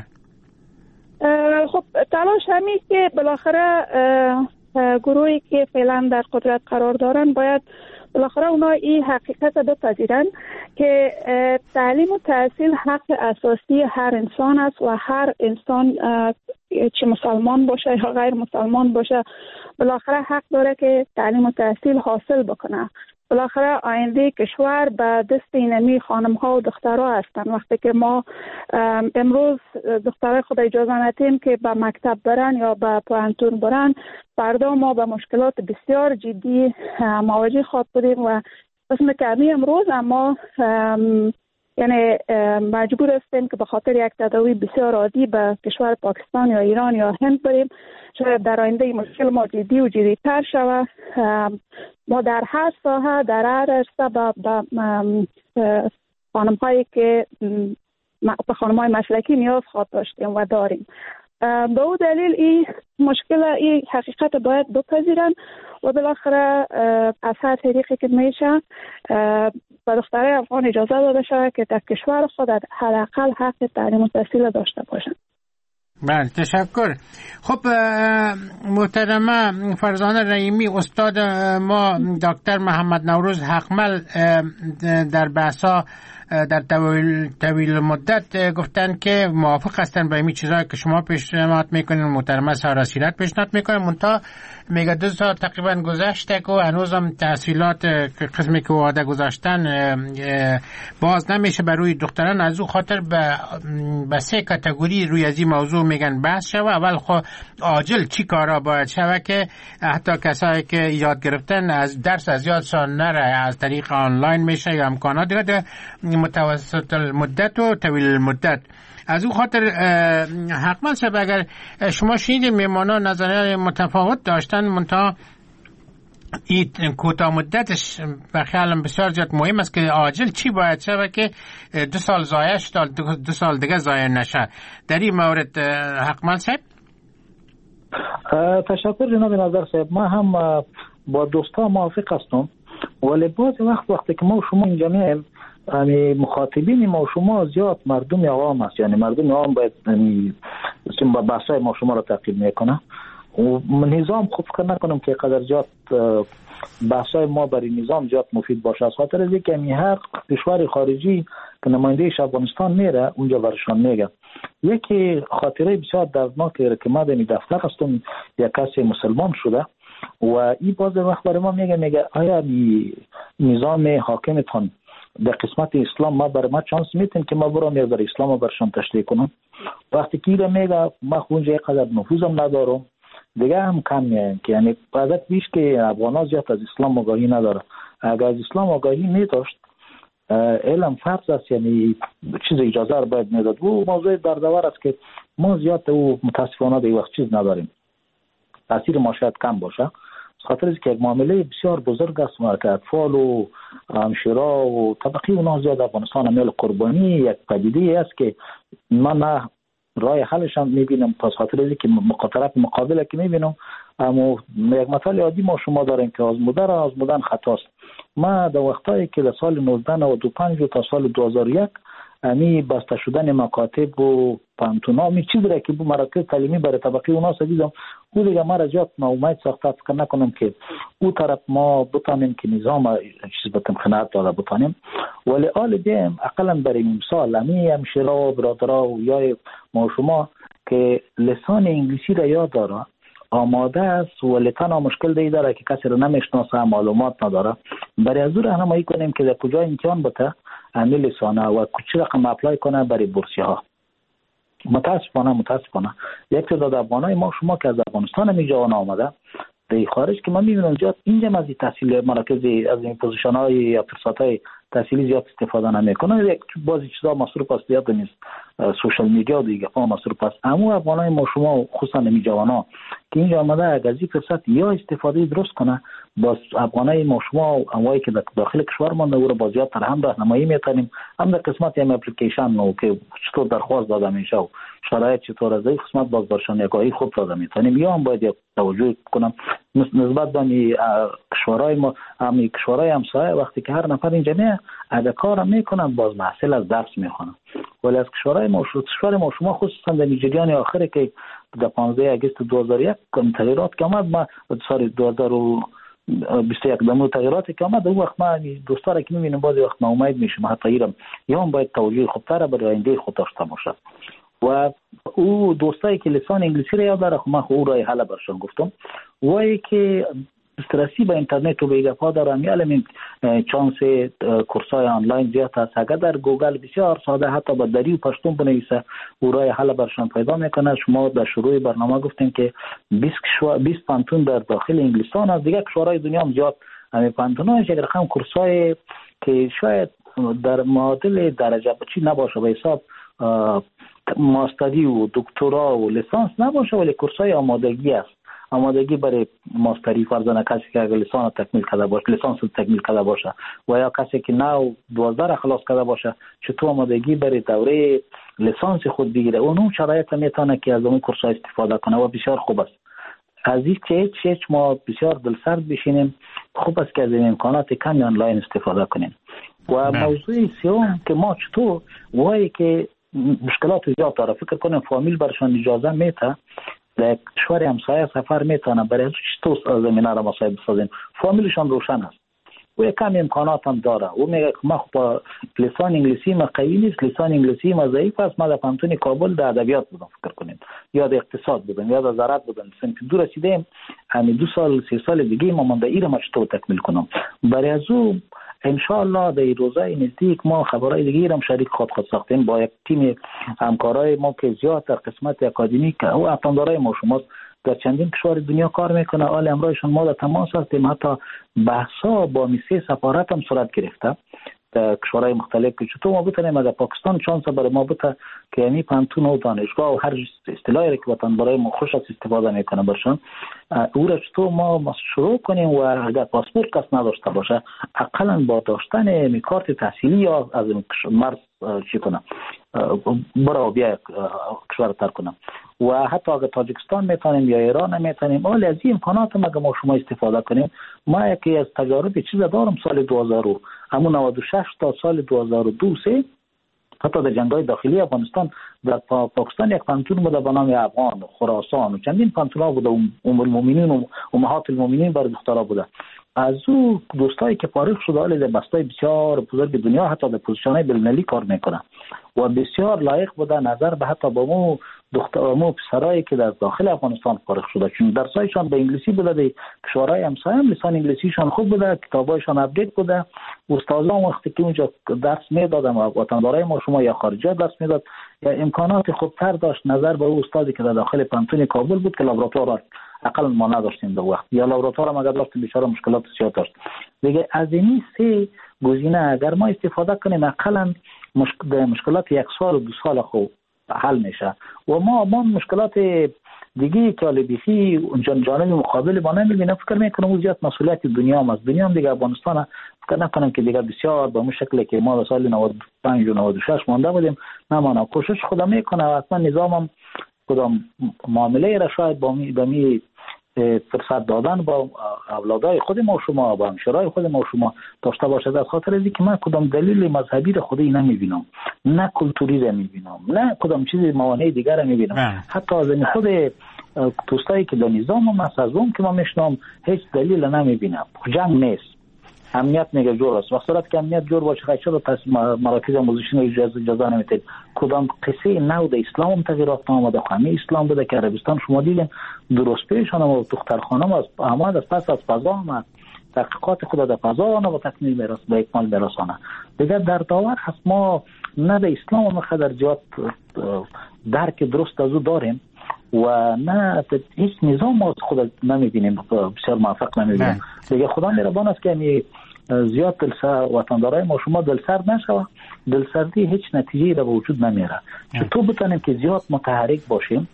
خب تلاش همین که بالاخره گروهی که فعلا در قدرت قرار دارن باید بالاخره اونا این حقیقت بپذیرن که تعلیم و تحصیل حق اساسی هر انسان است و هر انسان چه مسلمان باشه یا غیر مسلمان باشه بالاخره حق داره که تعلیم و تحصیل حاصل بکنه. بالاخره آینده کشور به دست اینمی خانم ها و دخترها هستن. وقتی که ما امروز دخترای خود اجازه ندیم که به مکتب برن یا به پوهنتون برن، فردا ما به مشکلات بسیار جدی مواجه خواهد بودیم و قسم کمی امروز اما یعنی مجبور هستیم که به خاطر یک تداوی بسیار عادی به کشور پاکستان یا ایران یا هند بریم. شاید در آینده مشکل ما جدی و جدی‌تر شود. ما در هر ساحه در هر عرصه به خانم‌هایی که به خانم‌های مسلکی نیاز خواهد داشتیم و داریم. به او دلیل این مشکل، این حقیقت باید بپذیرن و بالاخره از هر طریقی که میشه به دخترای افغان اجازه داده شود که در کشور خود حداقل حق تعلیم و تحصیل داشته باشند. بله، تشکر. خب محترمه فرزانه رحیمی، استاد ما دکتر محمد نوروز حقمل در بحثا در طویل مدت گفتن که موافق هستن با این چیزایی که شما پیشنهاد میکنین. محترمه سارا سیرت پیشنهاد میکنه منتها میگه 2 سال تقریبا گذشته که هنوزم تحصیلات قسمی که وعده گذاشتن باز نمیشه بر روی دختران. از او خاطر به 3 کاتگوری روی از این موضوع میگن بحث شوه. اول خب عاجل چی کارا باید شوه که حتی کسایی که یاد گرفتن از درس از یادشان نره، از طریق آنلاین میشه یا امکانات دیگه متوسط المدت و طویل المدت. از او خاطر حقمل صاحب اگر شما شنیدین میمانان نظریه متفاوت داشتن، منتها این کوتاه مدتش به خیالم بسیار زیاد مهم است که عاجل چی باید شود که 2 سال ضایع شد 2 سال دیگه ضایع نشه. در این مورد حقمل صاحب. تشکر جناب نظر صاحب. ما هم با دوستا موافق هستم، ولی بعضی وقتی که ما و شما اینجا میایم مخاطبین ما و شما زیاد مردم عوام است، یعنی مردم عوام باید با بحثای ما شما را تعقیب میکنه و نظام خوب فکر نکنم که قدر زیاد بحثای ما برای نظام زیاد مفید باشه. از خاطر از اینکه هر کشور خارجی که نماینده افغانستان میره اونجا برشان میگه. یکی خاطره بسیار دردناکه که ما در دفتر هستم، یک کسی مسلمان شده و این باز وقت برای ما میگه آیا نظام حاکمتان در قسمت اسلام ما برای ما چانس میتین که ما برام یک در اسلام رو برشان تشریح کنم. وقتی که ایره میگه ما خونجا یک قدر نفوذم ندارم، دیگه هم کم میایم که یعنی عادت بیش که افغانا زیاد از اسلام آگاهی نداره. اگر از اسلام آگاهی میداشت علم فرض است، یعنی چیز اجازه رو باید میداد. و موضوع دردآور است که ما زیاد و متاسفانه در وقت چیز نداریم. تاثیر ما شاید کم باشه، خاطر از که یک معامله بسیار بزرگ است که اطفال و همشیرا و طبقی اونا زیاد افغانستان عمل قربانی یک پدیده است که ما نه راه حلش هم میبینم، پس خاطر اینکه طرف مقابل که میبینم. اما یک مثال عادی ما شما داریم که آزمودن خطاست. ما در وقتایی که در سال 1995 تا سال 2001 امی بسته شدن مکاتب و پانتونا می چیزی را که بو مراکز تعلیمی برای طبقه اوناس دیدم، او دیگه ما را جات ناامید ساخته، فکر نکنم که او طرف ما بتانیم که نظام چیز بتم خناعت داده بتانیم. ولی آل دیم اقلا برای مثال امی همشیرا و برادرها و یا ما شما که لسان انگلیسی را یاد داره، آماده است، ولی تنها مشکل دی داره که کسی رو نمیشناسه، معلومات نداره. برای از او راهنمایی کنیم که در کجا امتحان بده امی لسانه و چه رقم اپلای کنه برای بورسیه ها. متاسفانه یک تعداد افغانای ما شما که از افغانستان می جوان آمده در خارج که ما میبینم زیاد اینجا از تحصیل مراکز از این پوزیشن های یا فرصت های تحصیلی زیاد استفاده نمیکنه. یک بعضی چیزا مصروف است، زیاد نیست، سوشال میدیا و دیگه مصروف است. اما افغانای ما شما خصوصا نمی جوانا که اینجا آمده اگر از این فرصت یا استفاده درست کنه، باز افغانای ما شما اموایی که داخل کشور مونده او را با زیاد تر هم راهنمایی میتونیم، هم در قسمت ام اپلیکیشن نو که چطور درخواست داده میشه و شرایط چطور از این قسمت باز برشان یگاهی خوب داده میتونیم. یا هم باید یک توجه کنم نسبت به کشورهای ما، هم کشورهای همسایه، وقتی که هر نفر اینجا میاد اگه کار میکنن باز محصول از درس میخونن. ولی از کشورهای ما شما خصوصا در نیجریان آخره که در 15 اگست 2001 تغییرات که آمد، ما سال 2021 دمو تغییراتی که آمد، اون وقت ما دوستان که میبینیم بعضی وقت ناامید میشیم، حتی ایرم یا هم باید توجه خوبتر برای آینده خود داشته باشه. و او دوستایی که لسان انگلیسی را یاد داره، ما خو او راه حل برشون گفتم، وای که دسترسی به اینترنت و به گپا دارم، یعنی چانس کورسای آنلاین زیاد است. اگر در گوگل بسیار ساده حتی با دری و پشتون بنویسه او راه حل برشان پیدا میکنه. شما در شروع برنامه گفتیم که 20 پانتون در داخل انگلستان است، دیگه کشورهای دنیا هم زیاد همین پانتون‌ها یک رقم کورسای که شاید در معادل درجه بچی نباشه، به حساب ماستری و دکترا و لیسانس نباشه، ولی کورسای آمادگی است. آمادگی برای ماستری فرضاً کسی که اگر لیسانس تکمیل کرده باشه و یا کسی که 12 خلاص کرده باشه، چطور آمادگی برای دوره لیسانس خود بگیره، اون شرایط میتونه که از اون کورس‌ها استفاده کنه و بسیار خوب است. از این که ما بسیار دلسرد بشینیم، خوب است که از این امکانات کمی آنلاین استفاده کنیم. و موضوع سوم که ما چطور وای که مشکلات زیاد داره، فکر کنم فامیل برشان اجازه میته در کشور همسایه سفر میتونه برای چطور زمینه را مصاحبه بسازیم، فامیلشان روشن است و کم امکانات هم داره. او میگه که ما با لسان انگلیسی ما قوی نیست، لسان انگلیسی ما ضعیف است، ما در پانتون کابل در ادبیات بودم فکر کنید، یا در اقتصاد بودم یا در زراعت بودم، سنف دور رسیدیم، همین 2 سال 3 سال دیگه ما مونده ایره ما چطور تکمیل کنم. برای از او ان شاء الله در روزهای نزدیک ما خبرهای دیگه هم شریک خود ساختیم با یک تیم همکارای ما که زیاد در قسمت اکادمیک او افغان‌دارای ما شماست در چندین کشور دنیا کار میکنه. حال امروزشون ما در تماس هستیم، حتی بحثا با میسه سفارت هم صورت گرفته در کشورهای مختلف که چطور ما بتونیم در پاکستان چانس برای ما بده که یعنی پانتون و دانشگاه و هر اصطلاحی که وطن برای ما خوش استفاده میکنه برشان او را چطور ما شروع کنیم و اگر پاسپورت کس نداشته باشه اقلا با داشتن کارت تحصیلی یا از مرز چی کنم برای بیا کشور تر کنم و حتی اگر تاجیکستان میتونیم یا ایران میتونیم، ولی از این امکانات ما ما شما استفاده کنیم. ما یکی از تجارب چیز دارم سال 2000 همون 96 تا سال 2002 حتی در جنگ‌های داخلی افغانستان در پاکستان یک پانتون بوده به نام افغان و خراسان و چندین پانتون‌ها بوده، ام المؤمنین و امهات المؤمنین برای دخترها بوده. از او دوستایی که فارغ شده حالی در بستای بسیار بزرگ دنیا حتی در پوزیشن‌های بین‌المللی کار میکنن و بسیار لایق بوده نظر به حتی با مو دخترامو پسرایی که در داخل افغانستان فارغ شده، چون درسایشان به انگلیسی بوده، در کشورهای همسایه هم لسان انگلیسیشان خوب بوده، کتابایشان اپدیت بوده، استادان وقتی که اونجا درس میدادن و وطندارای ما شما یا خارجی درس میداد یا امکانات خوبتر داشت نظر به استادی که در داخل پانتون کابل بود که لابراتوار اقل ما نداشتیم در وقت یا لابراتوار هم اگر داشتیم بیچاره مشکلات زیاد داشت. دیگه از این سه گزینه اگر ما استفاده کنیم اقلا مشکلات 1 سال و 2 سال خوب حل میشه و ما مشکلات دیگه طالبی اونجا جانب مقابل ما نمیبینه. فکر میکنم او زیاد مسئولیت دنیا هم است. دنیا هم دیگه افغانستان فکر نکنم که دیگه بسیار به اون شکلی که ما سال 95 و 96 مانده بودیم نمانه. کوشش خودم میکنه و اصلا نظام هم کدام معامله را شاید با می فرصت دادن با اولادای خود ما و شما، با همشرای خود ما و شما داشته باشد. از خاطر اینکه من کدام دلیل مذهبی را خودی نمیبینم، نه کلتوری را میبینم، نه کدام چیز موانع دیگر را میبینم. حتی از این خود دوستایی که در نظام هم از اون که ما میشنم هیچ دلیل نمیبینم. جنگ نیست، امنیت میگه جور است. وقتی که امنیت جور باشه خیلی شد پس مراکز آموزشی اجازه نمیتید. کدام قصه نو در اسلام تغییرات آمده، همه اسلام بوده که عربستان شما دیدین درست پیشان و دخترخانم از احمد از پس از فضا آمد، تحقیقات خود در فضا آنه و تکمیل میرس به اکمال برسانه. دیگر در داور هست ما نه در اسلام هم خدر جات درک درست از او داریم و نه هیچ نظام ما خود نمیبینیم، بسیار موفق نمیبینیم. دیگه خدا مهربان است که زیاد وطندارای ما شما دلسرد نشوه. دلسردی هیچ نتیجه را به وجود نمیره. تو بتونیم که زیاد متحرک باشیم،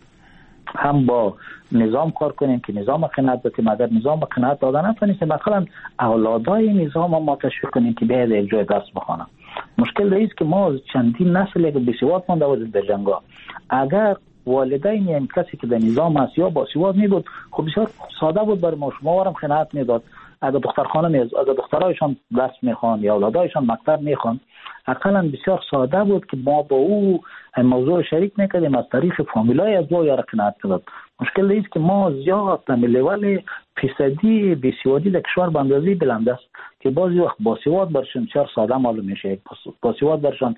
هم با نظام کار کنیم که نظام قناعت بتیم. اگر نظام قناعت داده نتونیم که مثلا اولادای نظام ما تشویق کنیم که بیاید یک جای دست بخوانم. مشکل است که ما چندین نسل بیسواد مانده بودیم در جنگا. اگر والدین این کسی که در نظام است یا باسواد میبود خب بسیار ساده بود برای ما شما وارم قناعت میداد. اگر دخترخانه اگر دخترایشان درس میخوان یا اولادایشان مکتب میخوان اقلا بسیار ساده بود که ما با او موضوع شریک میکردیم از طریق فامیلای از او یا قناعت میداد. مشکل است که ما زیاد در لیول فیصدی بیسوادی در کشور به اندازه بلند است که بعضی وقت باسواد برشون بسیار ساده معلوم میشه، باسواد برشون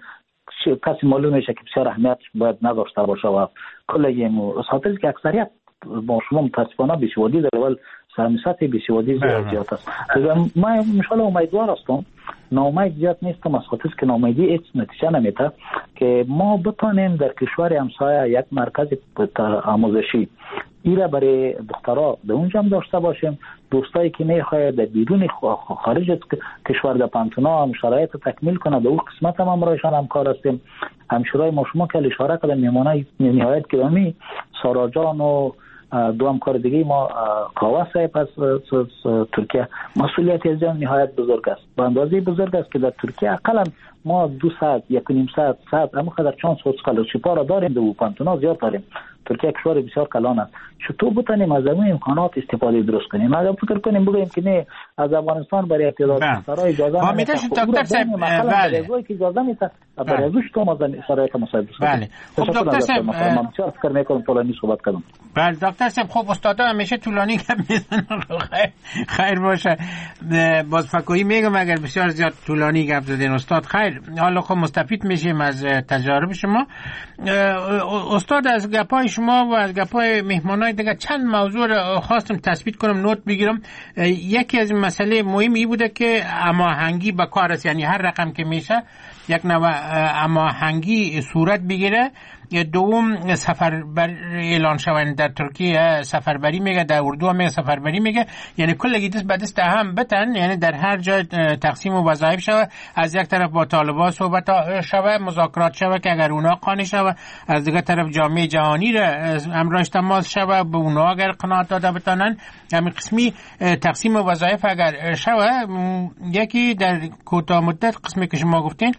کسی معلوم میشه که بسیار اهمیت باید نداشته باشه و کل این خاطر که اکثریت با شما متاسفانه بیسوادی در لیول سطح بیسوادی زیاد است. ما انشالله امیدوار هستم، ناامید زیاد نیستم، از خاطر که ناامیدی هیچ نتیجه نمیده که ما بتانیم در کشور همسایه یک مرکز آموزشی ایره برای دخترها در اونجا هم داشته باشیم. دوستایی که میخواید در بیرون خارج از کشور در پانتونا هم شرایط تکمیل کنه در اون قسمت هم امرایشان همکار هستیم. همشورای ما شما که اشاره کردن میمانه نهایت گرامی سارا جان و دو همکار دیگه ما کاوا صاحب از ترکیه مسئولیت از جان نهایت بزرگ است، به اندازه بزرگ است که در ترکیه اقلا ما 2 ساعت 1.5 ساعت اما خدر چانس اسکالرشیپ‌ها را داریم، در پانتونا زیاد داریم. ترکیه کشور بسیار کلان است. چطور بتونیم از این امکانات استفاده درست کنیم؟ اگر فکر کنیم بگیم که نه از افغانستان برای اعتراض سرای اجازه نمیده، دکتر صاحب بله که اجازه میده برای ازش تو ما شرایط مساعد است. بله خب دکتر صاحب من بسیار فکر میکنم طولانی صحبت کردم. بله دکتر صاحب خب استادا همیشه طولانی گپ میزنن. خیر باشه، باز فکویی میگم اگر بسیار زیاد طولانی گپ زدین استاد خیر، حالا خب مستفید میشیم از تجارب شما. استاد از گپای شما و از گپای مهمانای دیگه چند موضوع رو خواستم تثبیت کنم، نوت بگیرم. یکی از مسئله مهمی بوده که هماهنگی با کار است، یعنی هر رقم که میشه یک نوع هماهنگی صورت بگیره. دوم سفربر اعلان شوند در ترکیه سفربری میگه، در اردو هم میگه سفربری میگه، یعنی کلگی دست به دست هم بتن، یعنی در هر جای تقسیم و وظایف شوه. از یک طرف با طالبان صحبت شوه، مذاکرات شوه که اگر اونا قانع شوه، از دیگه طرف جامعه جهانی را امرش تماس شوه به اونا اگر قناعت داده بتانن. همین قسمی تقسیم و وظایف اگر شوه. یکی در کوتاه مدت قسمی که شما گفتین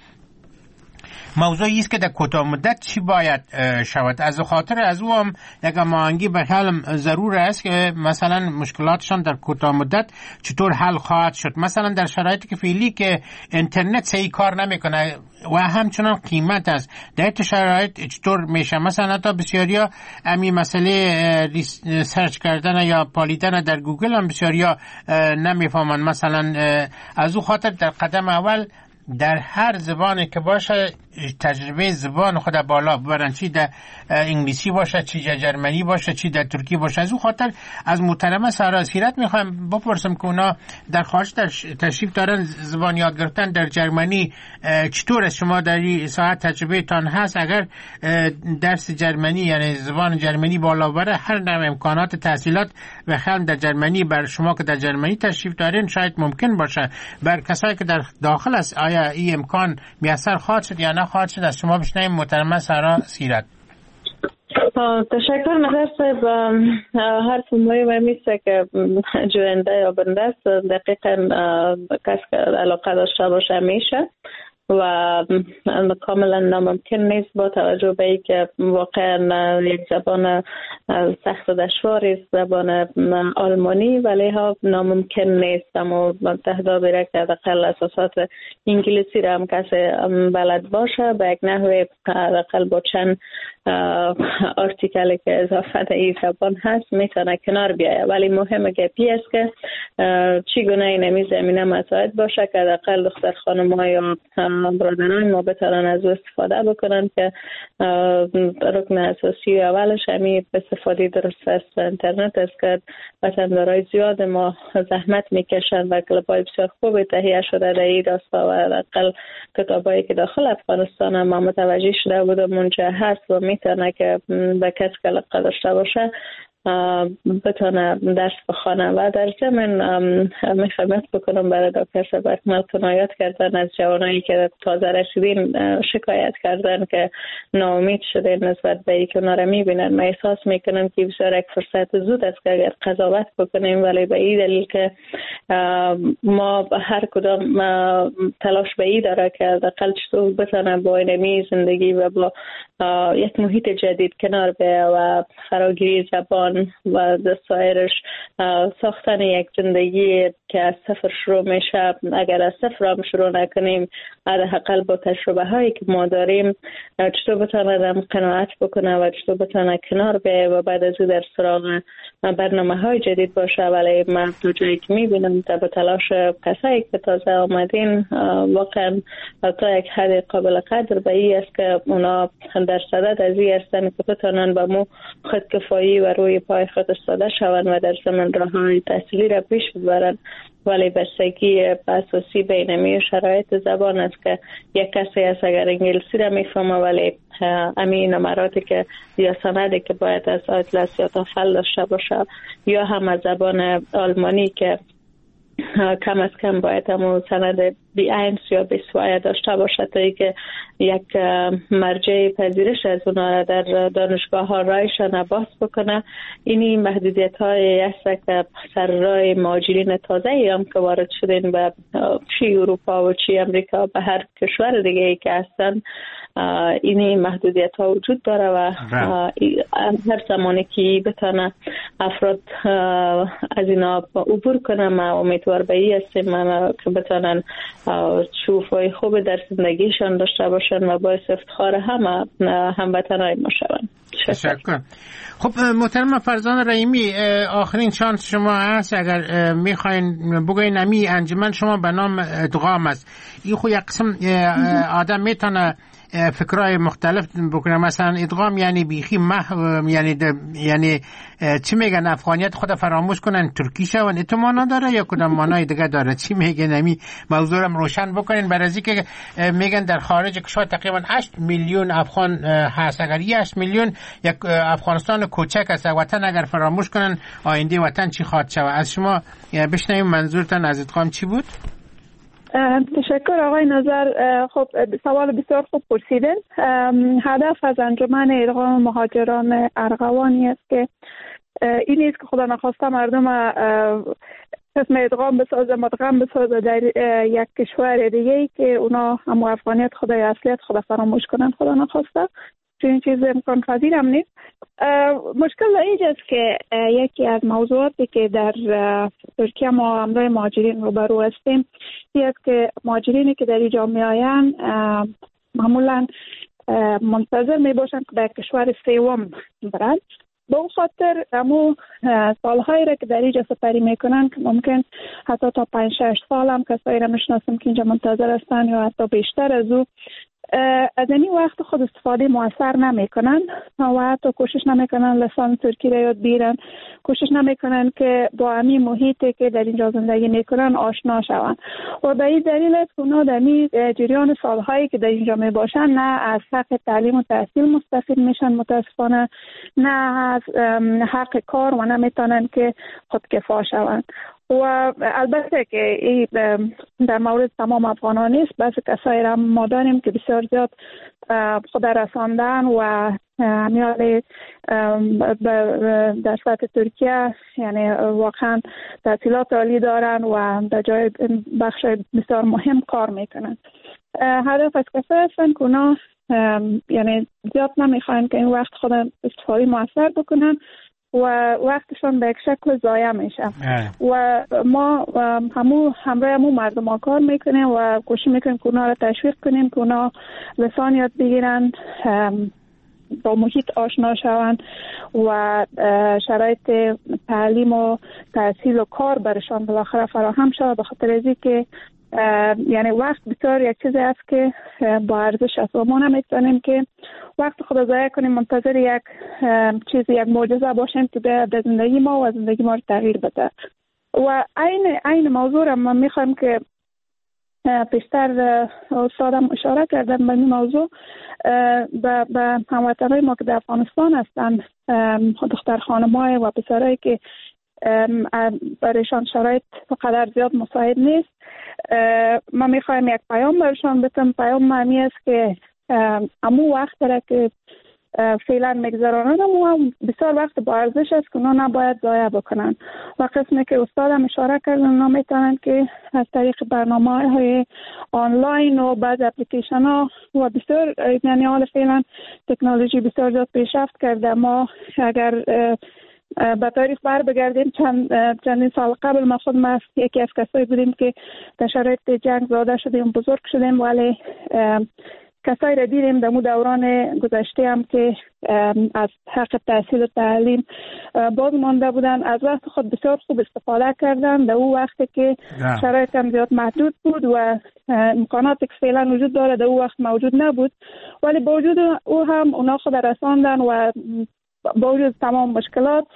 موضوعی است که در کوتاه مدت چی باید شود. از خاطر از او هم یک هماهنگی به حال ضرور است که مثلا مشکلاتشان در کوتاه مدت چطور حل خواهد شد. مثلا در شرایطی که فعلی که اینترنت صحیح کار نمیکنه و همچنان قیمت است، در این شرایط چطور میشه؟ مثلا تا بسیاریا همین مسئله سرچ کردن یا پالیدن در گوگل هم بسیاریا نمیفهمن. مثلا از او خاطر در قدم اول در هر زبانی که باشه تجربه زبان خود بالا ببرن، چی در انگلیسی باشه، چی در جرمنی باشه، چی در ترکی باشه. از اون خاطر از محترمه سارا سیرت میخوایم بپرسم که اونا در خارج تشریف دارن زبان یاد گرفتن در جرمنی، چطور است؟ شما در این ساعت تجربه تان هست اگر درس جرمنی یعنی زبان جرمنی بالا بره، هر نوع امکانات تحصیلات و خیلی در جرمنی بر شما که در جرمنی تشریف دارین شاید ممکن باشه. بر کسایی که در داخل است آیا این امکان میسر خواهد شد یا نه خواهد شد؟ از شما بشنویم محترمه سارا سیرت. تشکر نظر صاحب. حرف مهم میسته که جوینده یا بنده است دقیقا کس که علاقه داشته باشه میشه و کاملا ناممکن نیست با توجه به ای که واقعا یک زبان سخت و دشواری است زبان آلمانی، ولی ها ناممکن نیست. اما تهداب بیره که حداقل اساسات انگلیسی را هم کسی بلد باشه به یک نحوه حداقل با چند آرتیکلی که اضافه این زبان هست میتونه کنار بیایه. ولی مهمه که است که چگونه این نمی زمینه مساعد باشه که حداقل دختر خانم‌ها یا برادران ما بتونن از استفاده بکنن که رکن اساسی اولش همین استفاده درست از اینترنت است که وطندارای زیاد ما زحمت میکشن و کلابای بسیار خوب تهیه شده در این راستا و حداقل کتابایی که داخل افغانستان ما متوجه شده بودم اونجا هست و میتونه که به کسی که علاقه داشته باشه بتونه درس بخوانه. و در ضمن میخواهمت بکنم برای دکتر صاحب اکمل کنایات کردن از جوانایی که تازه رسیدین شکایت کردن که ناامید شده نسبت به ای که اونا را میبینن. من احساس میکنم که بسیار یک فرصت زود است که اگر قضاوت بکنیم، ولی به این دلیل که ما هر کدام تلاش به این داره که حداقل چطور بتونه با اینمی زندگی و با یک محیط جدید کنار بیایه و فراگیری زبان و سایرش ساختن یک زندگی که از صفر شروع میشه. اگر از صفر هم شروع نکنیم حداقل با تجربه هایی که ما داریم چطور بتونه قناعت بکنه و چطور بتونه کنار بیایه و بعد از در سراغ برنامه های جدید باشه. ولی من تو جایی که میبینم تا به تلاش کسایی که تازه آمدین واقعا تا یک حد قابل قدر به این است که اونا در صدد از این هستن که بتونن به مو خودکفایی و روی پای خود استاده شوند و در زمین راه‌های تحصیلی را پیش ببرند. ولی بستگی اساسی بینمی شرایط زبان است که یک کسی است اگر انگلیسی را میفهمه ولی امین نمراتی که یا سندی که باید از آیتلس یا تافل داشته باشه یا هم از زبان آلمانی که کم از کم باید همون سند B1 یا B2 داشته باشه تا که یک مرجع پذیرش از اونا در دانشگاه ها رایشان باز بکنه. اینی محدودیت های است که سر رای مهاجرین تازه هم که وارد شدین به چی اروپا و چی امریکا به هر کشور دیگه ای که هستن اینی محدودیت ها وجود داره و هر زمانی که بتانه افراد از اینا عبور کنه ما امیدوار به این هستیم که بتانن شوفای خوب در زندگیشان داشته باشن و باعث افتخار هموطنای ما شوند. تشکر. خب محترم فرزان رحیمی، آخرین شانس شما هست اگر میخواین بگوین امی انجمن شما به نام ادغام است. این خو یک قسم آدم میتونه فکرای مختلف بکنه، مثلا ادغام یعنی بیخی یعنی چی میگن افغانیت خود فراموش کنن ترکی شون، تو مانا داره یا کدام مانای دیگه داره؟ چی میگن؟ نمی موضوع رو روشن بکنین. برای اینکه میگن در خارج کشور تقریبا 8 میلیون افغان هست. اگر 8 میلیون یک افغانستان کوچک است، وطن اگر فراموش کنن آینده وطن چی خواهد شود؟ از شما بشنویم منظورتان از ادغام چی بود؟ تشکر آقای نظر. خب سوال بسیار خوب پرسیدن. هدف از انجمن ادغام مهاجران ارغوانی است که این نیست که خدا نخواسته مردم قسم ادغام بسازه مدغم بسازه در یک کشور دیگه ای که اونا هم افغانیت خدا یا اصلیت خدا فراموش کنن، خدا نخواسته. چون چیز امکان پذیر هم نیست. مشکل اینجاست که یکی از موضوعاتی که در ترکیه ما همراه مهاجرین روبرو هستیم این است که مهاجرینی که در اینجا میآیند معمولا منتظر می باشند که به کشور سوم برند. به اون خاطر همون سالهایی را که در اینجا سپری میکنن که ممکن حتی تا 5-6 سال هم کسایی را میشناسیم که اینجا منتظر هستن یا حتی بیشتر از او از این وقت خود استفاده موثر نمیکنن و حتی کوشش نمیکنن لسان ترکی را یاد بگیرن، کوشش نمیکنن که با همین محیطی که در اینجا زندگی میکنن آشنا شوند و به این دلیل است که اونا در این جریان سالهایی که در اینجا میباشن نه از حق تعلیم و تحصیل مستفید میشن متاسفانه، نه از حق کار و نمیتونن که خودکفا شوند و البته که این در مورد تمام افغانان نیست، بس کسایی را ما داریم که بسیار زیاد خود رساندن و میال در سطح ترکیه یعنی واقعا تحصیلات عالی دارن و در جای بخش بسیار مهم کار میکنن. هدف از کسایی هستن که اونا یعنی زیاد نمیخواین که این وقت خود استفاده موثر بکنن و وقتشون به یک شکل ضایع میشه و ما همراه مردم ها کار میکنیم و کوشش میکنیم که اونا را تشویق کنیم که اونا لسان یاد بگیرن، با محیط آشنا شوند و شرایط تعلیم و تحصیل و کار برشان بالاخره فراهم شود، به خاطر از اینکه یعنی وقت بسیار یک چیزی است که با ارزش است و ما نمیتونیم که وقت خود ضایع کنیم منتظر یک معجزه باشیم که به زندگی ما و زندگی ما رو تغییر بده. و این موضوع را من میخوایم که پیشتر استادم اشاره کردن به این موضوع به هموطنهای ما که در افغانستان هستن، دختر خانم‌های و پسرایی که برایشان شرایط قدر زیاد مساعد نیست، ما میخوایم یک پیام برشان بدم. پیام معنی است که امو وقت را که فعلا میگذرانند و بسیار وقت با ارزش است که اونا نباید ضایع بکنن. و قسمی که استادم اشاره کردن اونا میتونن که از طریق برنامه‌های آنلاین و بعض اپلیکیشن ها و بسیار یعنی حال فعلا تکنولوژی بسیار زیاد پیشرفت کرده. ما اگر به تاریخ بر بگردیم چندین سال قبل ما یکی از کسایی بودیم که در شرایط جنگ زاده شدیم، بزرگ شدیم، ولی کسایی را دیدیم در دوران گذشته هم که از حق تحصیل و تعلیم باز مانده بودن، از وقت خود بسیار خوب استفاده کردن در او وقتی که شرایط هم زیاد محدود بود و امکاناتی که فعلا وجود داره در او وقت موجود نبود، ولی با وجود او هم اونا خود رساندن و با وجود تمام مشکلات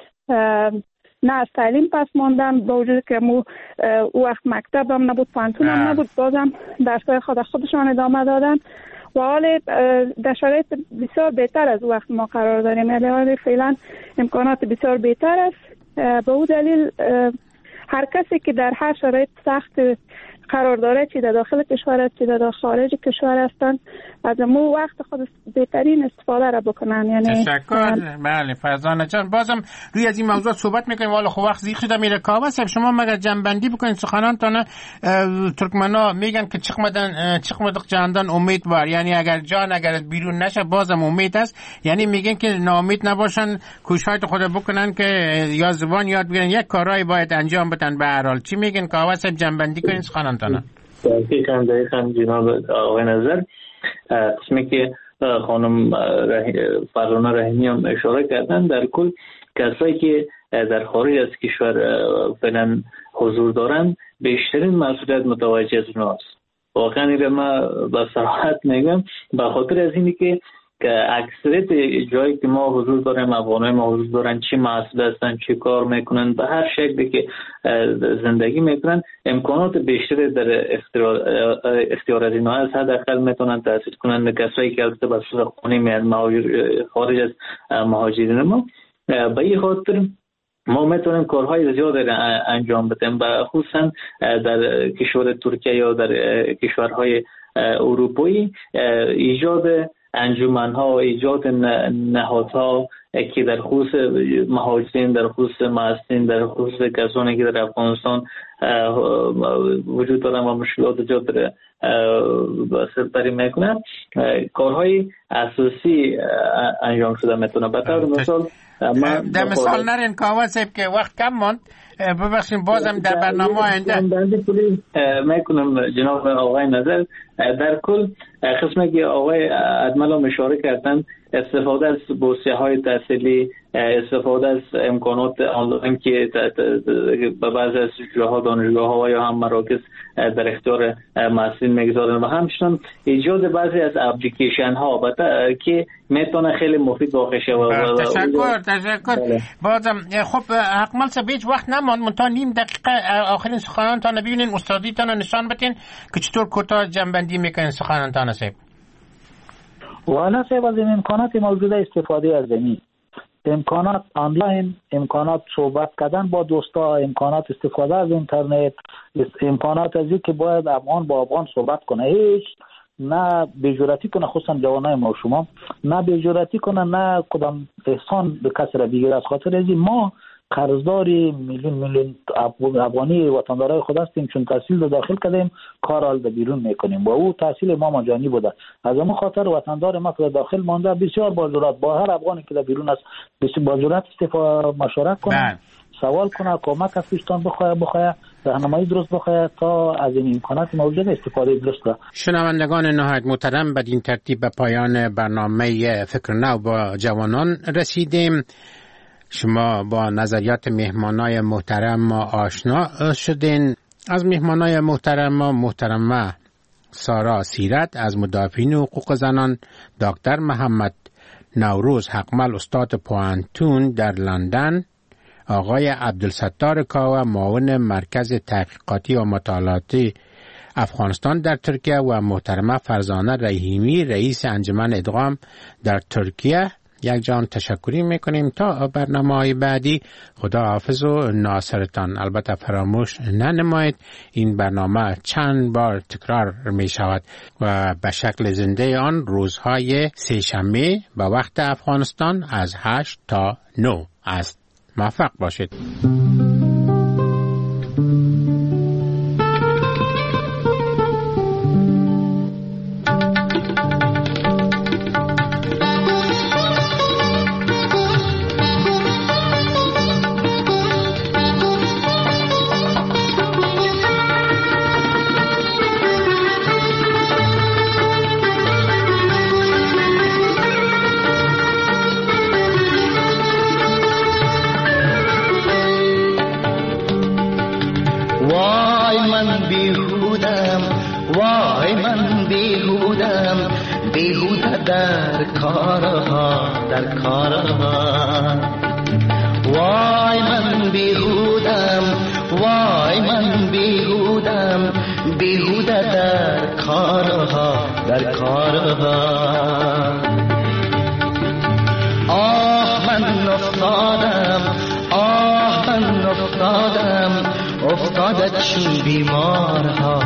نه از تعلیم پس ماندن، با وجود که او وقت مکتب هم نبود، پانتون هم نبود، بازم درسای خودشان ادامه دادن و حال در شرایط بسیار بهتر از وقت ما قرار داریم. یعنی حال فعلا امکانات بسیار بهتر است. به او دلیل هر کسی که در هر شرایط سخت قرار داره، چی در داخل کشور است چی در خارج کشور هستند، از مو وقت خود بهترین استفاده را بکنن. یعنی تشکر. بله فرزانه جان، بازم روی از این موضوع صحبت میکنیم، والا خب وقت زیاد شده میره. کاوه صاحب شما مگر جنبندی بکنید سخنانتان. ترکمنا میگن که چقمدق جاندان امیدوار، یعنی اگر بیرون نشه بازم امید است، یعنی میگن که ناامید نباشن، کوشش خود بکنن که یا زبان یاد بگیرن، یک کارایی باید انجام بدن. به هر حال چی میگن کاوه صاحب؟ جنبندی کنید سخنانتان. دقیقاً جناب آقای نظر، قسمی که خانم فرزانه رحیمی هم اشاره کردن، در کل کسایی که در خارج از کشور فعلا حضور دارن بیشترین مسئولیت متوجه از اوناست. واقعا این ما با صراحت میگم، به خاطر از اینی که اکثریت جایی که ما حضور داریم، افغانای ما حضور دارن، چی مسئول هستن، چی کار میکنن، به هر شکلی که زندگی میکنن، امکانات بیشتری در اختیار از اینها هست. حداقل میتونن تحصیل کنن. کسایی که البته به صورت خونی میان خارج از مهاجرین ما، به این خاطر ما میتونیم کارهای زیاد انجام بدیم، خصوصا در کشور ترکیه یا در کشورهای اروپایی. ایجاد انجمن‌ها و ایجاد نهادها که در خصوص مهاجرین، در خصوص معصین، در خصوص کسانی که در افغانستان وجود دارن و مشکلات زیاد سرپری میکنن، کارهای اساسی انجام شده میتونه. به طور مثال در مثال نرین کاوه صاحب که وقت کم ماند، ببخشید بازم در برنامه آینده میکنم جناب آقای نظر. در کل قسمی که آقای ادمل هم اشاره کردن، استفاده از بورسیه های تحصیلی، استفاده از امکانات آنلاین که به بعضی از جاها دانشگاه ها یا هم مراکز در اختیار محصلین میگذارن و همچنین ایجاد بعضی از اپلیکیشن ها که میتونه خیلی مفید واقع شود. تشکر. بازم خب حقمل صاحب هیچ وقت نماند، منتها نیم دقیقه آخرین سخنانتان ببینین، استادیتان نشان بدین که چطور کوتاه جنبندی میکنین سخنانتان صاحب. والا صاحب از این امکانات موجوده استفاده از زمین امکانات آنلاین، امکانات صحبت کردن با دوستا، امکانات استفاده از اینترنت، امکانات از این که باید افغان با افغان صحبت کنه، هیچ نه بیجورتی کنه، خصوصا جوانای ما و شما نه بیجورتی کنه، نه کدام احسان به کسی را بگیره. از خاطر از ما قرضداری میلیون افغانی وطندارای خود هستیم، چون تحصیل رو داخل کردیم، کار حال ده بیرون میکنیم و او تحصیل ما مجانی بوده. از اون خاطر وطندار ما که داخل مانده بسیار با جرأت با هر افغانی که بیرون است بسیار با جرأت مشورت کنه، سوال کنه، کمک از پیشتان بخواه راهنمایی درست بخواه تا از این امکانات موجود استفاده درست کنه. شنوندگان نهایت محترم، بدین ترتیب به پایان برنامه فکر نو با جوانان رسیدیم. شما با نظریات مهمانای محترم ما آشنا شدین. از مهمانای محترم ما محترمه سارا سیرت از مدافعین حقوق زنان، دکتر محمد نوروز حقمل استاد پوانتون در لندن، آقای عبدالستار کاوه معاون مرکز تحقیقاتی و مطالعاتی افغانستان در ترکیه و محترمه فرزانه رحیمی رئیس انجمن ادغام در ترکیه یک جان تشکری میکنیم. تا برنامه‌های بعدی خدا حافظ و ناصرتان. البته فراموش ننمایید این برنامه چند بار تکرار می شود و به شکل زنده آن روزهای سه‌شنبه به وقت افغانستان از 8 تا 9 است. موفق باشید. در کارها وای من بیهودم، وای من بیهودم، بیهوده در کارها آه من افتادم، آه من افتاده چون بیمارها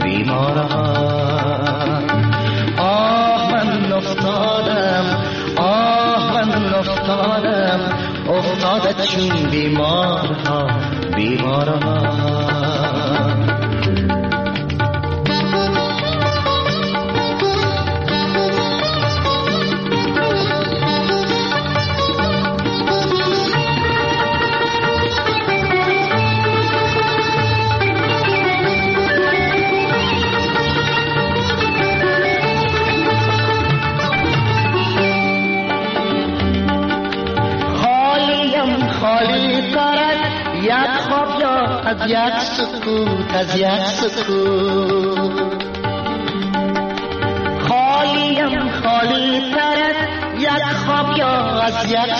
افتاده چون بیمارها از یک سکوت خالیم خالی ترد یک خواب یا از یک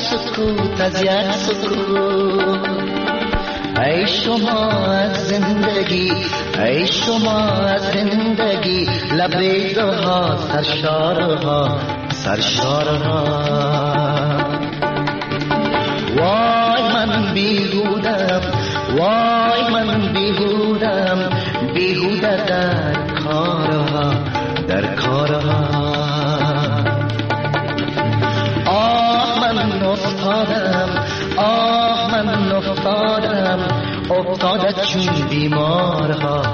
سکوت ای شما از زندگی، ای شما از زندگی لبریزها سرشارها وای من بیهودم، وای من بیهودم، بیهوده در کارها آه من افتادم، آه من افتاده چون بیمارها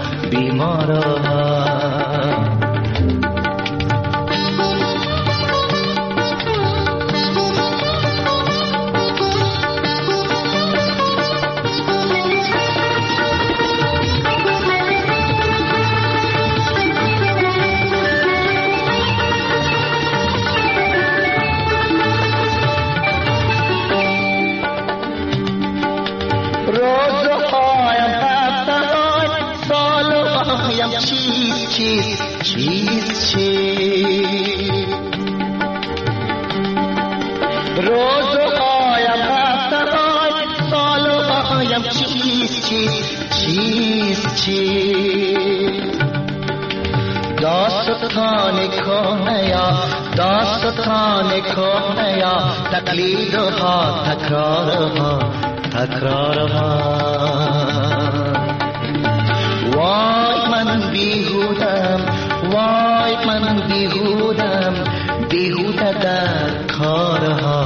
داستان ستان کهنه یا تقلیدها تکرارها وای من بیهودم بیهوده در کارها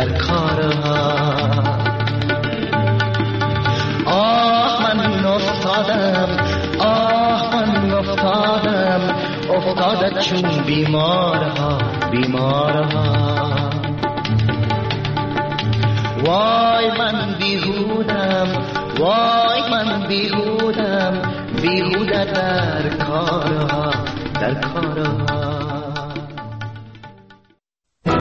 آه من افتادم چون بیمارها وای من بیهودم بیهوده در کارها